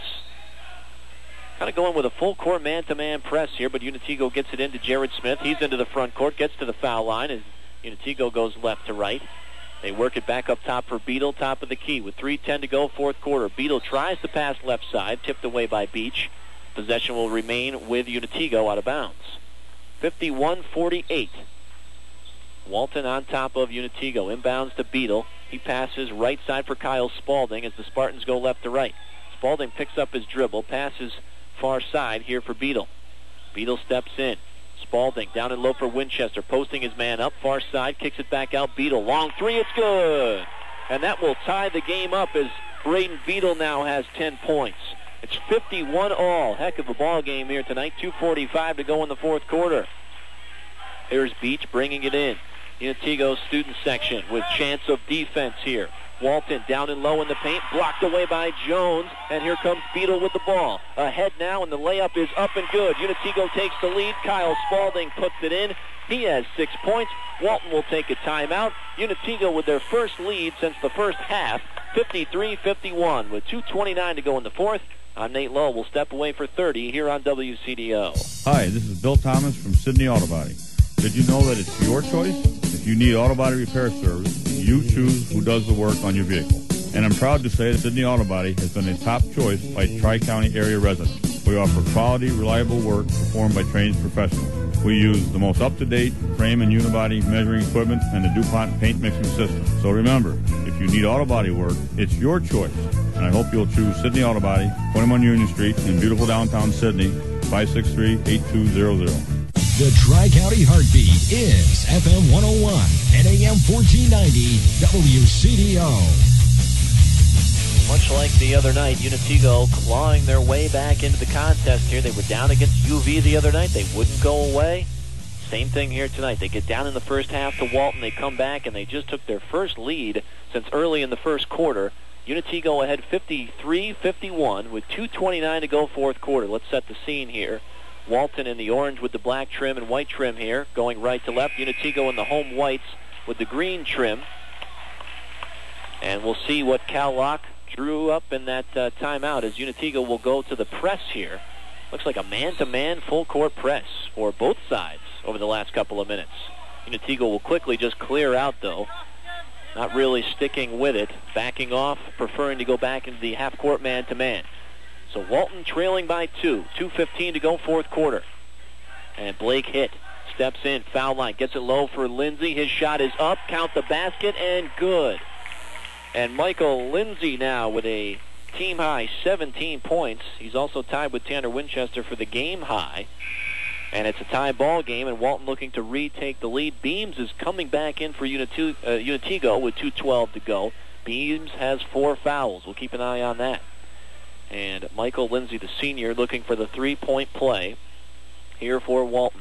Kind of going with a full court man-to-man press here, but Unitigo gets it into Jared Smith. He's into the front court, gets to the foul line as Unitigo goes left to right. They work it back up top for Beadle, top of the key with 3:10 to go, fourth quarter. Beadle tries to pass left side, tipped away by Beach. Possession will remain with Unitigo out of bounds. 51-48. Walton on top of Unitigo. Inbounds to Beadle. He passes right side for Kyle Spalding as the Spartans go left to right. Spalding picks up his dribble, passes far side here for Beadle. Beadle steps in. Spalding down and low for Winchester, posting his man up, far side, kicks it back out. Beadle, long three, it's good. And that will tie the game up as Braden Beadle now has 10 points. It's 51 all. Heck of a ball game here tonight. 2:45 to go in the fourth quarter. Here's Beach bringing it in. Unitigo's student section with chance of defense here. Walton down and low in the paint, blocked away by Jones, and here comes Beadle with the ball. Ahead now, and the layup is up and good. Unitigo takes the lead. Kyle Spalding puts it in. He has 6 points. Walton will take a timeout. Unitigo with their first lead since the first half, 53-51, with 2:29 to go in the fourth. I'm Nate Lowe. We'll step away for 30 here on WCDO. Hi, this is Bill Thomas from Sydney Auto Body. Did you know that it's your choice? If you need auto body repair service, you choose who does the work on your vehicle. And I'm proud to say that Sydney Auto Body has been a top choice by Tri-County area residents. We offer quality, reliable work performed by trained professionals. We use the most up-to-date frame and unibody measuring equipment and the DuPont paint mixing system. So remember, if you need auto body work, it's your choice. And I hope you'll choose Sydney Auto Body, 21 Union Street in beautiful downtown Sydney, 563-8200. The Tri-County Heartbeat is FM 101 and AM 1490 WCDO. Much like the other night, Unitigo clawing their way back into the contest here. They were down against UV the other night. They wouldn't go away. Same thing here tonight. They get down in the first half to Walton. They come back, and they just took their first lead since early in the first quarter. Unitigo ahead 53-51 with 2:29 to go fourth quarter. Let's set the scene here. Walton in the orange with the black trim and white trim here, going right to left. Unitigo in the home whites with the green trim. And we'll see what Cal Locke drew up in that timeout as Unitigo will go to the press here. Looks like a man-to-man full-court press for both sides over the last couple of minutes. Unitigo will quickly just clear out, though. Not really sticking with it, backing off, preferring to go back into the half-court man-to-man. So Walton trailing by 2. 2:15 to go fourth quarter. And Blake hit. Steps in. Foul line. Gets it low for Lindsay. His shot is up. Count the basket and good. And Michael Lindsay now with a team-high 17 points. He's also tied with Tanner Winchester for the game high. And it's a tie ball game, and Walton looking to retake the lead. Beams is coming back in for Unitigo with 2:12 to go. Beams has 4 fouls. We'll keep an eye on that. And Michael Lindsay, the senior, looking for the three-point play here for Walton.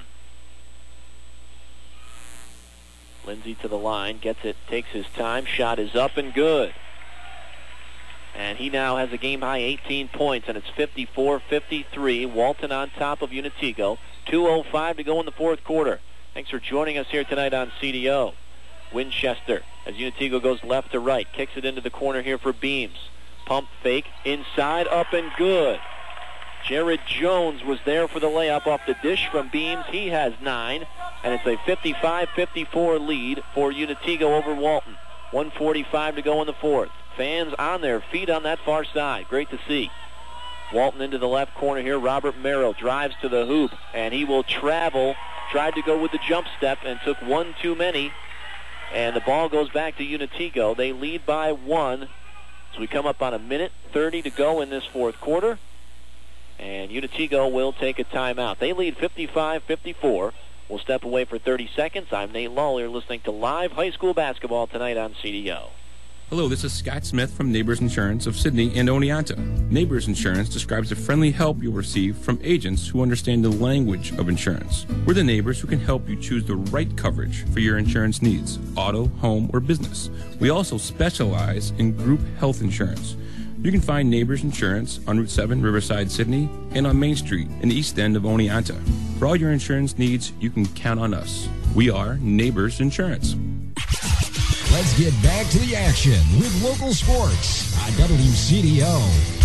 Lindsay to the line, gets it, takes his time. Shot is up and good. And he now has a game-high 18 points, and it's 54-53. Walton on top of Unitigo. 2:05 to go in the fourth quarter. Thanks for joining us here tonight on CDO. Winchester, as Unatigo goes left to right, kicks it into the corner here for Beams. Pump fake, inside, up and good. Jared Jones was there for the layup off the dish from Beams. He has 9, and it's a 55-54 lead for Unatigo over Walton. 1:45 to go in the fourth. Fans on their feet on that far side. Great to see. Walton into the left corner here. Robert Merrill drives to the hoop, and he will travel. Tried to go with the jump step and took one too many. And the ball goes back to Unatigo. They lead by 1 as we come up on 1:30 to go in this fourth quarter. And Unatigo will take a timeout. They lead 55-54. We'll step away for 30 seconds. I'm Nate Lull. You're listening to live high school basketball tonight on CDO. Hello, this is Scott Smith from Neighbors Insurance of Sydney and Oneonta. Neighbors Insurance describes the friendly help you'll receive from agents who understand the language of insurance. We're the neighbors who can help you choose the right coverage for your insurance needs, auto, home, or business. We also specialize in group health insurance. You can find Neighbors Insurance on Route 7, Riverside, Sydney, and on Main Street in the east end of Oneonta. For all your insurance needs, you can count on us. We are Neighbors Insurance. Let's get back to the action with local sports on WCDO.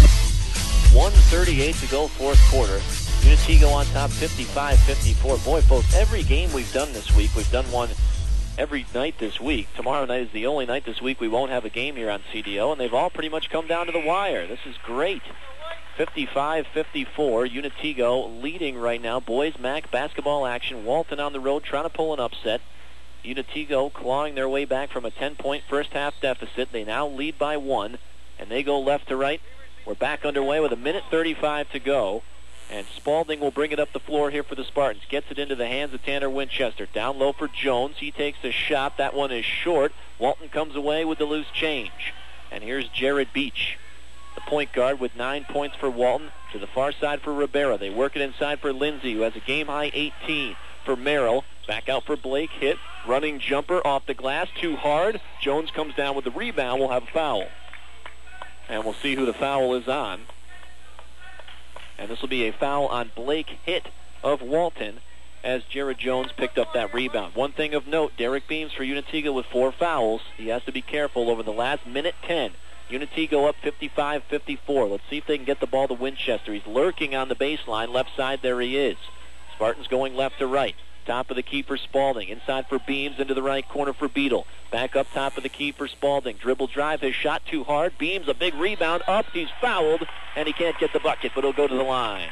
1:38 to go, fourth quarter. Unatigo on top, 55-54. Boy, folks, every game we've done this week, we've done one every night this week. Tomorrow night is the only night this week we won't have a game here on CDO, and they've all pretty much come down to the wire. This is great. 55-54, Unatigo leading right now. Boys MAC basketball action. Walton on the road trying to pull an upset. Unatigo clawing their way back from a 10-point first-half deficit. They now lead by 1, and they go left to right. We're back underway with 1:35 to go. And Spalding will bring it up the floor here for the Spartans. Gets it into the hands of Tanner Winchester. Down low for Jones. He takes a shot. That one is short. Walton comes away with the loose change. And here's Jared Beach, the point guard, with 9 points for Walton. To the far side for Rivera. They work it inside for Lindsay, who has a game-high 18. For Merrill. Back out for Blake. Hit. Running jumper off the glass. Too hard. Jones comes down with the rebound. We'll have a foul. And we'll see who the foul is on. And this will be a foul on Blake Hitt of Walton as Jared Jones picked up that rebound. One thing of note, Derek Beams for Unatigo with 4 fouls. He has to be careful over the last minute 10. Unatigo up 55-54. Let's see if they can get the ball to Winchester. He's lurking on the baseline. Left side, there he is. Spartans going left to right. Top of the key for Spalding. Inside for Beams, into the right corner for Beadle. Back up top of the key for Spalding. Dribble drive, his shot too hard. Beams, a big rebound up. He's fouled, and he can't get the bucket, but he'll go to the line.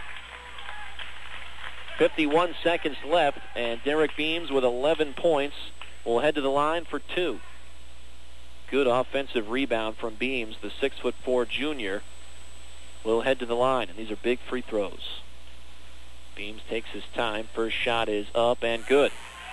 51 seconds left, and Derek Beams with 11 points will head to the line for 2. Good offensive rebound from Beams. The 6'4" junior will head to the line, and these are big free throws. Beams takes his time. First shot is up and good.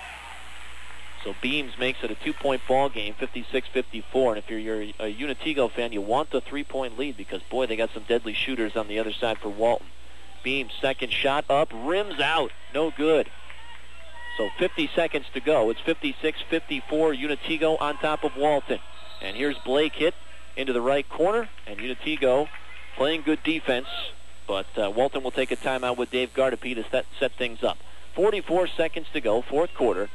So Beams makes it a 2-point ball game, 56-54. And if you're a Unatigo fan, you want the 3-point lead because, boy, they got some deadly shooters on the other side for Walton. Beams, second shot up, rims out. No good. So 50 seconds to go. It's 56-54, Unatigo on top of Walton. And here's Blake Hitt into the right corner, and Unatigo playing good defense. But Walton will take a timeout with Dave Gardapi to set things up. 44 seconds to go, fourth quarter,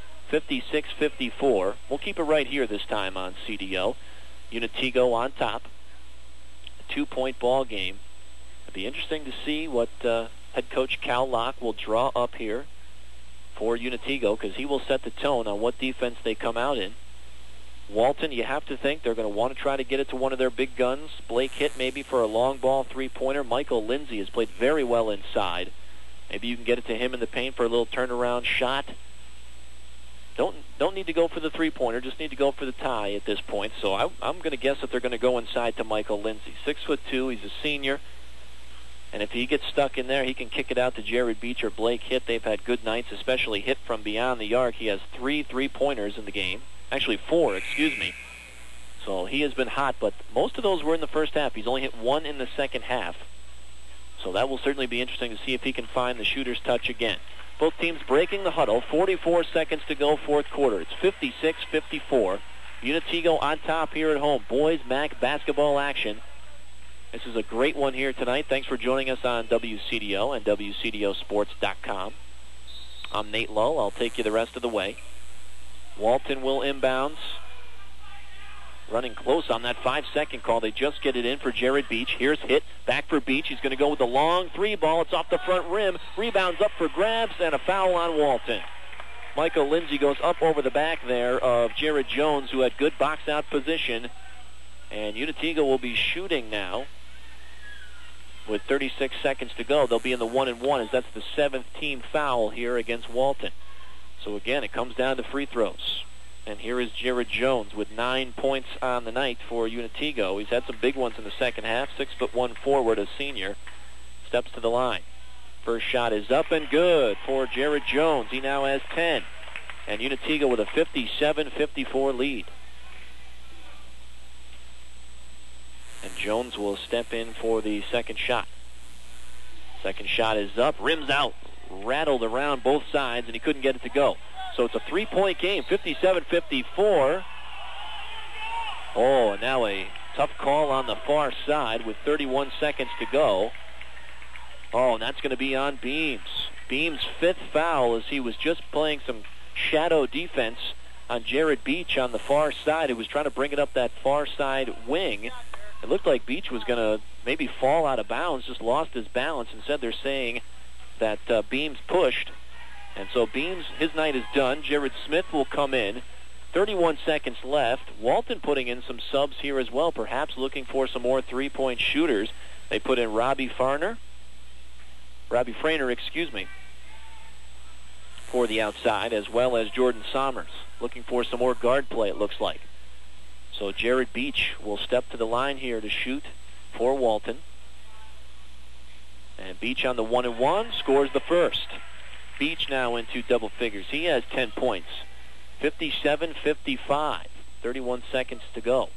56-54. We'll keep it right here this time on CDO. Unatigo on top. A 2-point ball game. It'll be interesting to see what head coach Cal Locke will draw up here for Unatigo, because he will set the tone on what defense they come out in. Walton, you have to think they're going to want to try to get it to one of their big guns. Blake Hitt maybe for a long ball three-pointer. Michael Lindsay has played very well inside. Maybe you can get it to him in the paint for a little turnaround shot. Don't need to go for the three-pointer, just need to go for the tie at this point. So I'm going to guess that they're going to go inside to Michael Lindsay. 6'2", he's a senior. And if he gets stuck in there, he can kick it out to Jared Beach or Blake Hitt. They've had good nights, especially Hitt from beyond the arc. He has 3 three-pointers in the game. Actually 4, excuse me. So he has been hot, but most of those were in the first half. He's only hit 1 in the second half. So that will certainly be interesting to see if he can find the shooter's touch again. Both teams breaking the huddle. 44 seconds to go, fourth quarter. It's 56-54. Unatigo on top here at home. Boys MAC basketball action. This is a great one here tonight. Thanks for joining us on WCDO and WCDOsports.com. I'm Nate Lull. I'll take you the rest of the way. Walton will inbounds. Running close on that 5-second call. They just get it in for Jared Beach. Here's hit. Back for Beach. He's going to go with the long three ball. It's off the front rim. Rebounds up for grabs and a foul on Walton. Michael Lindsay goes up over the back there of Jared Jones, who had good box-out position. And Unatiga will be shooting now with 36 seconds to go. They'll be in the 1-and-1 as that's the 7th team foul here against Walton. So again, it comes down to free throws. And here is Jared Jones with 9 points on the night for Unatiga. He's had some big ones in the second half. 6'1" forward, a senior. Steps to the line. First shot is up and good for Jared Jones. He now has 10. And Unatiga with a 57-54 lead. And Jones will step in for the second shot. Second shot is up, rims out, rattled around both sides, and he couldn't get it to go. So it's a 3-point game, 57-54. Oh, and now a tough call on the far side with 31 seconds to go. Oh, and that's going to be on Beams. Beams' 5th foul as he was just playing some shadow defense on Jared Beach on the far side, who was trying to bring it up that far side wing. It looked like Beach was going to maybe fall out of bounds, just lost his balance. Instead, they're saying that Beams pushed. And so Beams, his night is done. Jared Smith will come in. 31 seconds left. Walton putting in some subs here as well, perhaps looking for some more three-point shooters. They put in Robbie Frainer, for the outside, as well as Jordan Sommers, looking for some more guard play, it looks like. So Jared Beach will step to the line here to shoot for Walton. And Beach on the 1-and-1 scores the first. Beach now into double figures. He has 10 points. 57-55. 31 seconds to go.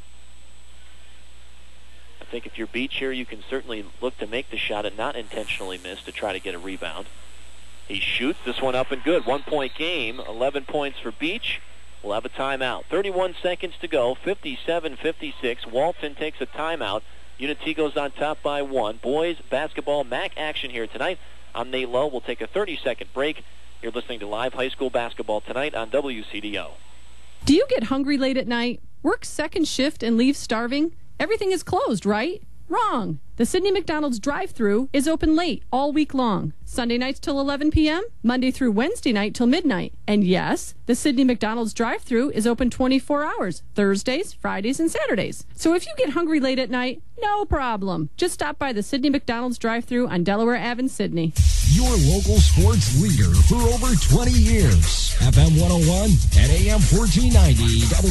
I think if you're Beach here, you can certainly look to make the shot and not intentionally miss to try to get a rebound. He shoots this one up and good. 1-point game. 11 points for Beach. We'll have a timeout. 31 seconds to go. 57-56. Walton takes a timeout. Unatiga's on top by 1. Boys basketball MAC action here tonight. I'm Nate Lowe. We'll take a 30-second break. You're listening to live high school basketball tonight on WCDO. Do you get hungry late at night, work second shift, and leave starving? Everything is closed, right? Wrong. The Sidney McDonald's drive-thru is open late all week long. Sunday nights till 11 p.m., Monday through Wednesday night till midnight. And yes, the Sidney McDonald's drive-thru is open 24 hours, Thursdays, Fridays, and Saturdays. So if you get hungry late at night, no problem. Just stop by the Sidney McDonald's drive-thru on Delaware Ave in Sidney. Your local sports leader for over 20 years. FM 101 and AM 1490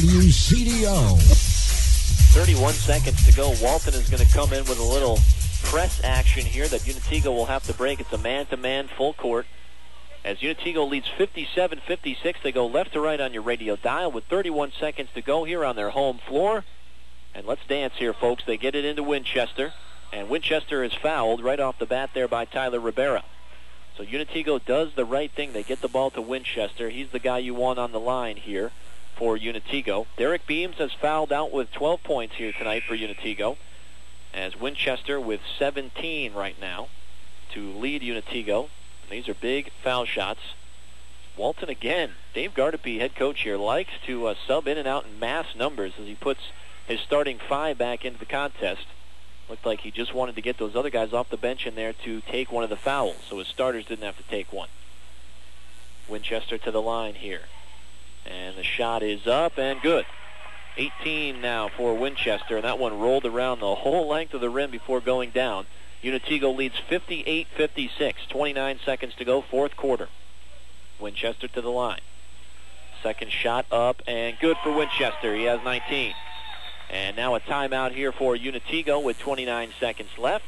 WCDO. 31 seconds to go. Walton is going to come in with a little press action here that Unatiga will have to break. It's a man-to-man full court. As Unatiga leads 57-56, they go left to right on your radio dial with 31 seconds to go here on their home floor. And let's dance here, folks. They get it into Winchester, and Winchester is fouled right off the bat there by Tyler Rivera. So Unatiga does the right thing. They get the ball to Winchester. He's the guy you want on the line here for Unatiga. Derek Beams has fouled out with 12 points here tonight for Unatiga, as Winchester with 17 right now to lead Unatiga. These are big foul shots. Walton again. Dave Gardepy, head coach here, likes to sub in and out in mass numbers as he puts his starting 5 back into the contest. Looked like he just wanted to get those other guys off the bench in there to take one of the fouls, so his starters didn't have to take one. Winchester to the line here. And the shot is up and good. 18 now for Winchester, and that one rolled around the whole length of the rim before going down. Unatiga leads 58-56. 29 seconds to go, fourth quarter. Winchester to the line. Second shot up and good for Winchester. He has 19. And now a timeout here for Unatiga with 29 seconds left.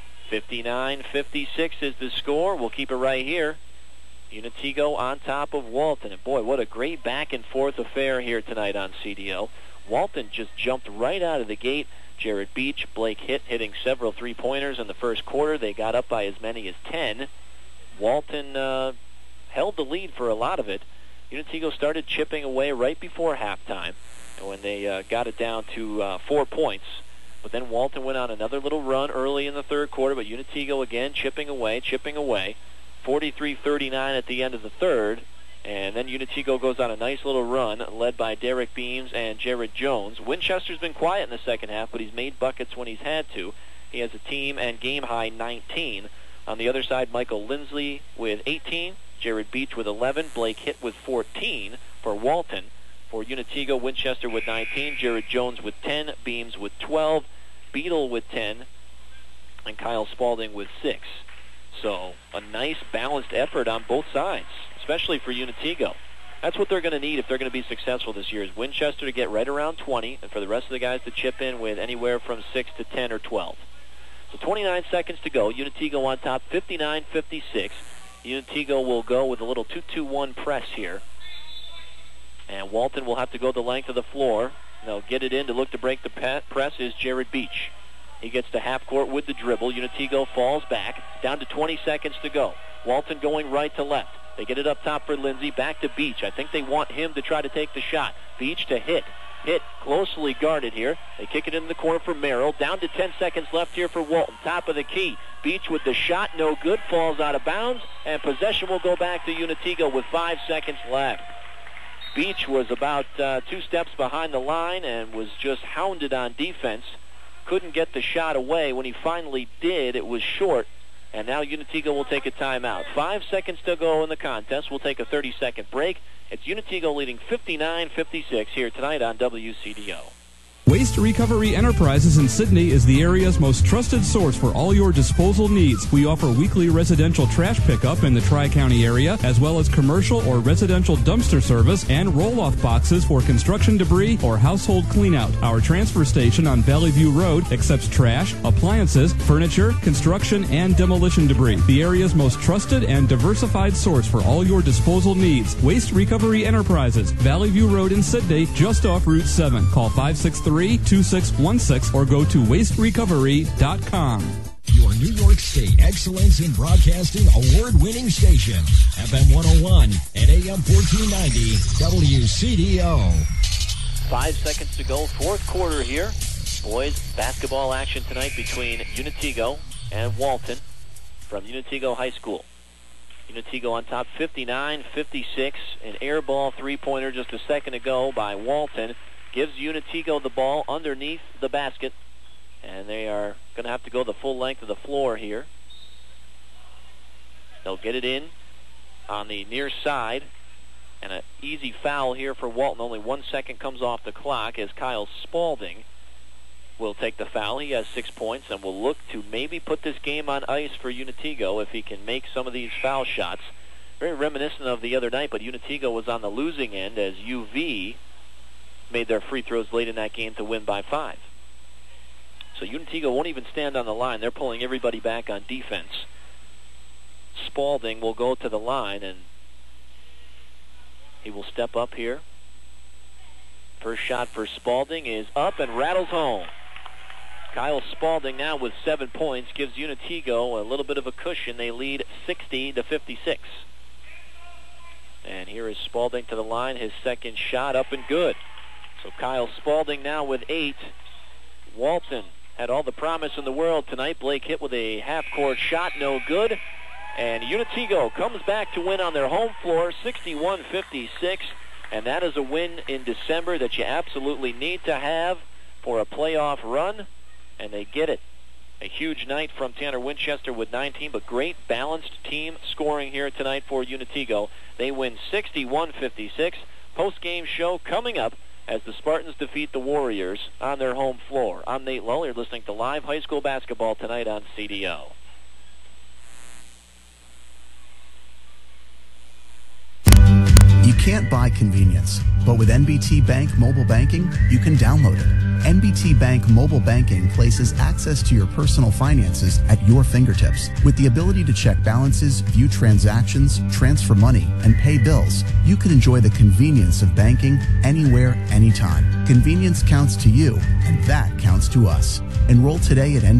59-56 is the score. We'll keep it right here. Unatiga on top of Walton. And boy, what a great back and forth affair here tonight on CDO. Walton just jumped right out of the gate. Jared Beach, Blake hitting several three-pointers in the first quarter. They got up by as many as 10. Walton held the lead for a lot of it. Unatiga started chipping away right before halftime, and when they got it down to 4 points. But then Walton went on another little run early in the third quarter, but Unatiga again chipping away. 43-39 at the end of the third. And then Unitigo goes on a nice little run, led by Derek Beams and Jared Jones. Winchester's been quiet in the second half, but he's made buckets when he's had to. He has a team and game-high 19. On the other side, Michael Lindsley with 18, Jared Beach with 11, Blake Hitt with 14 for Walton. For Unitigo, Winchester with 19, Jared Jones with 10, Beams with 12, Beadle with 10, and Kyle Spaulding with 6. So a nice balanced effort on both sides, especially for Unitigo. That's what they're going to need if they're going to be successful this year, is Winchester to get right around 20, and for the rest of the guys to chip in with anywhere from 6 to 10 or 12. So 29 seconds to go. Unitigo on top, 59-56. Unitigo will go with a little 2-2-1 press here. And Walton will have to go the length of the floor. They'll get it in to look to break the press is Jared Beach. He gets to half court with the dribble. Unitigo falls back. Down to 20 seconds to go. Walton going right to left. They get it up top for Lindsay. Back to Beach. I think they want him to try to take the shot. Beach to Hitt. Hitt closely guarded here. They kick it in the corner for Merrill. Down to 10 seconds left here for Walton. Top of the key. Beach with the shot. No good. Falls out of bounds. And possession will go back to Unitigo with 5 seconds left. Beach was about 2 steps behind the line and was just hounded on defense. Couldn't get the shot away. When he finally did, it was short. And now Unitigo will take a timeout. 5 seconds to go in the contest. We'll take a 30-second break. It's Unitigo leading 59-56 here tonight on WCDO. Waste Recovery Enterprises in Sydney is the area's most trusted source for all your disposal needs. We offer weekly residential trash pickup in the Tri-County area, as well as commercial or residential dumpster service and roll-off boxes for construction debris or household cleanout. Our transfer station on Valley View Road accepts trash, appliances, furniture, construction, and demolition debris. The area's most trusted and diversified source for all your disposal needs. Waste Recovery Enterprises, Valley View Road in Sydney, just off Route 7. Call 563-2616 or go to wasterecovery.com. Your New York State Excellence in Broadcasting award-winning station, FM 101 and AM 1490 WCDO. 5 seconds to go, fourth quarter here. Boys basketball action tonight between Unitigo and Walton from Unitigo High School. Unitigo on top 59-56. An air ball three-pointer just a second ago by Walton. Gives Unitigo the ball underneath the basket. And they are going to have to go the full length of the floor here. They'll get it in on the near side. And an easy foul here for Walton. Only 1 second comes off the clock as Kyle Spaulding will take the foul. He has 6 points and will look to maybe put this game on ice for Unitigo if he can make some of these foul shots. Very reminiscent of the other night, but Unitigo was on the losing end as UV made their free throws late in that game to win by 5. So Unitigo won't even stand on the line. They're pulling everybody back on defense. Spaulding will go to the line, and he will step up here. First shot for Spaulding is up and rattles home. Kyle Spaulding now with 7 points gives Unitigo a little bit of a cushion. They lead 60-56. And here is Spaulding to the line. His second shot up and good. So Kyle Spaulding now with 8. Walton had all the promise in the world tonight. Blake Hitt with a half-court shot, no good. And Unitigo comes back to win on their home floor, 61-56. And that is a win in December that you absolutely need to have for a playoff run. And they get it. A huge night from Tanner Winchester with 19, but great balanced team scoring here tonight for Unitigo. They win 61-56. Post-game show coming up as the Spartans defeat the Warriors on their home floor. I'm Nate Lull. You're listening to live high school basketball tonight on CDO. You can't buy convenience, but with NBT Bank mobile banking, you can download it. NBT Bank mobile banking places access to your personal finances at your fingertips. With the ability to check balances, view transactions, transfer money, and pay bills, you can enjoy the convenience of banking anywhere, anytime. Convenience counts to you, and that counts to us. Enroll today at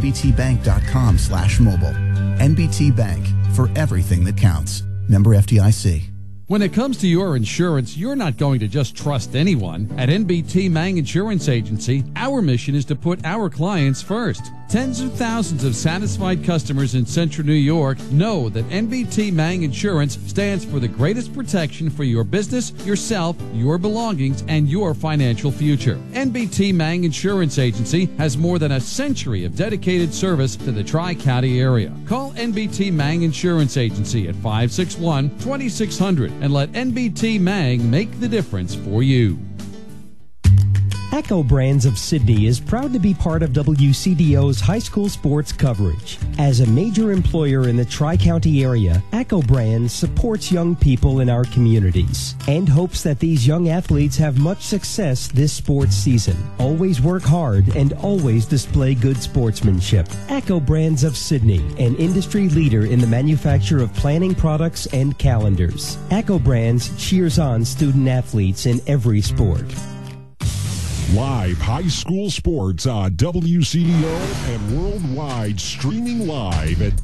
nbtbank.com/mobile. NBT Bank, for everything that counts. Member FDIC. When it comes to your insurance, you're not going to just trust anyone. At NBT Mang Insurance Agency, our mission is to put our clients first. Tens of thousands of satisfied customers in Central New York know that NBT Mang Insurance stands for the greatest protection for your business, yourself, your belongings, and your financial future. NBT Mang Insurance Agency has more than a century of dedicated service to the Tri-County area. Call NBT Mang Insurance Agency at 561-2600 and let NBT Mang make the difference for you. Echo Brands of Sydney is proud to be part of WCDO's high school sports coverage. As a major employer in the Tri-County area, Echo Brands supports young people in our communities and hopes that these young athletes have much success this sports season. Always work hard and always display good sportsmanship. Echo Brands of Sydney, an industry leader in the manufacture of planning products and calendars. Echo Brands cheers on student athletes in every sport. Live high school sports on WCDO and worldwide, streaming live at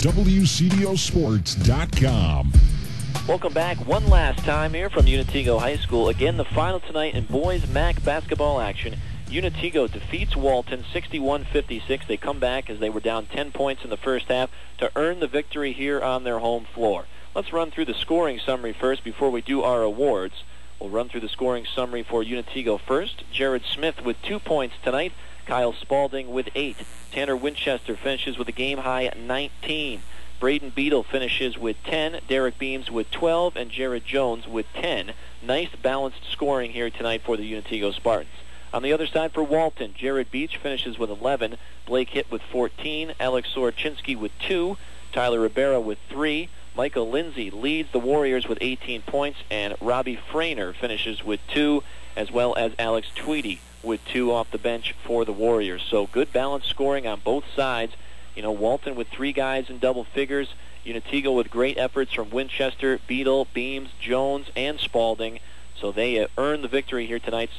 WCDOsports.com. Welcome back one last time here from Unitego High School. Again, the final tonight in boys MAC basketball action. Unitego defeats Walton 61-56. They come back as they were down 10 points in the first half to earn the victory here on their home floor. Let's run through the scoring summary first before we do our awards. We'll run through the scoring summary for Unitego first. Jared Smith with 2 points tonight. Kyle Spalding with 8. Tanner Winchester finishes with a game-high 19. Braden Beadle finishes with 10. Derek Beams with 12. And Jared Jones with 10. Nice balanced scoring here tonight for the Unitego Spartans. On the other side for Walton, Jared Beach finishes with 11. Blake Hitt with 14. Alex Sorochinski with 2. Tyler Rivera with 3. Michael Lindsay leads the Warriors with 18 points, and Robbie Frainer finishes with 2, as well as Alex Tweedy with 2 off the bench for the Warriors. So good balanced scoring on both sides. You know, Walton with 3 guys in double figures. Unitego with great efforts from Winchester, Beadle, Beams, Jones, and Spalding. So they earned the victory here tonight,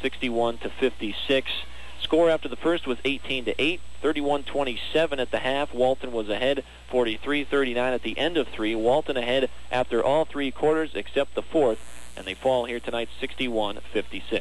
61-56. Score after the first was 18-8, 31-27 at the half. Walton was ahead 43-39 at the end of 3. Walton ahead after all 3 quarters except the fourth, and they fall here tonight 61-56. Let's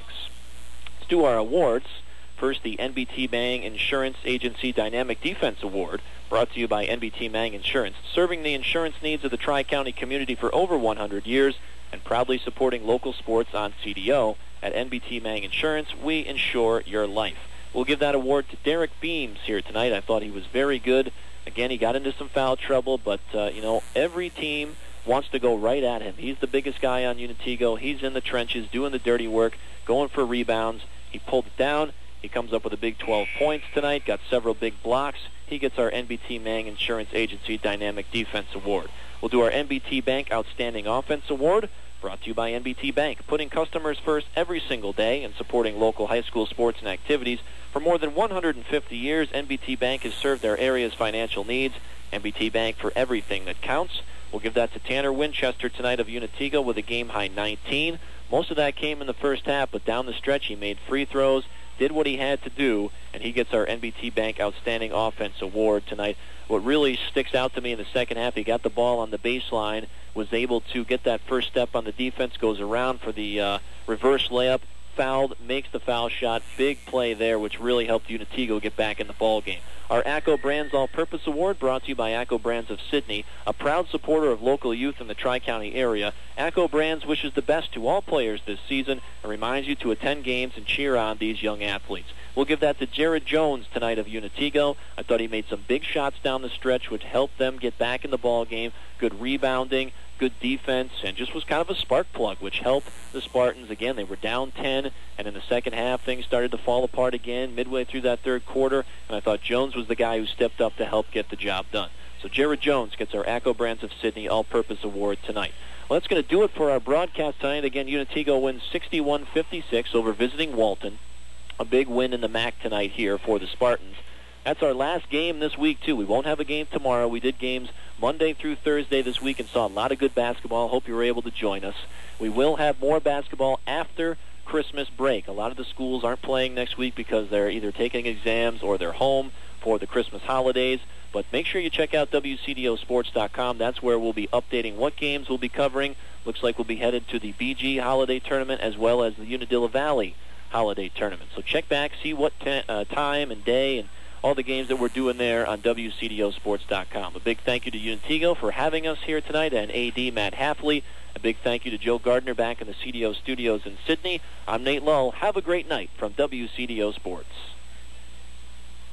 do our awards. First, the NBT Mang Insurance Agency Dynamic Defense Award, brought to you by NBT Mang Insurance, serving the insurance needs of the Tri-County community for over 100 years and proudly supporting local sports on CDO. At NBT Mang Insurance, we insure your life. We'll give that award to Derek Beams here tonight. I thought he was very good. Again, he got into some foul trouble, but, every team wants to go right at him. He's the biggest guy on Unitego. He's in the trenches, doing the dirty work, going for rebounds. He pulled it down. He comes up with a big 12 points tonight, got several big blocks. He gets our NBT Mang Insurance Agency Dynamic Defense Award. We'll do our NBT Bank Outstanding Offense Award, brought to you by NBT Bank, putting customers first every single day and supporting local high school sports and activities. For more than 150 years, NBT Bank has served their area's financial needs. NBT Bank for everything that counts. We'll give that to Tanner Winchester tonight of Unitego with a game-high 19. Most of that came in the first half, but down the stretch he made free throws, did what he had to do, and he gets our NBT Bank Outstanding Offense Award tonight. What really sticks out to me in the second half, he got the ball on the baseline, was able to get that first step on the defense, goes around for the reverse layup, fouled, makes the foul shot. Big play there, which really helped Unitego get back in the ball game. Our ACCO Brands All-Purpose Award, brought to you by ACCO Brands of Sydney, a proud supporter of local youth in the Tri-County area. ACCO Brands wishes the best to all players this season and reminds you to attend games and cheer on these young athletes. We'll give that to Jared Jones tonight of Unitego. I thought he made some big shots down the stretch, which helped them get back in the ball game. Good rebounding, good defense, and just was kind of a spark plug, which helped the Spartans. Again, they were down 10, and in the second half, things started to fall apart again midway through that third quarter, and I thought Jones was the guy who stepped up to help get the job done. So Jared Jones gets our ACCO Brands of Sydney All-Purpose Award tonight. Well, that's going to do it for our broadcast tonight. Again, Unitego wins 61-56 over visiting Walton. A big win in the MAC tonight here for the Spartans. That's our last game this week, too. We won't have a game tomorrow. We did games Monday through Thursday this week and saw a lot of good basketball. Hope you were able to join us. We will have more basketball after Christmas break. A lot of the schools aren't playing next week because they're either taking exams or they're home for the Christmas holidays. But make sure you check out WCDOsports.com. That's where we'll be updating what games we'll be covering. Looks like we'll be headed to the BG Holiday Tournament as well as the Unadilla Valley Holiday Tournament. So check back, see what time and day and all the games that we're doing there on WCDOsports.com. A big thank you to Untigo for having us here tonight, and AD Matt Halfley. A big thank you to Joe Gardner back in the CDO studios in Sydney. I'm Nate Lull. Have a great night from WCDO Sports.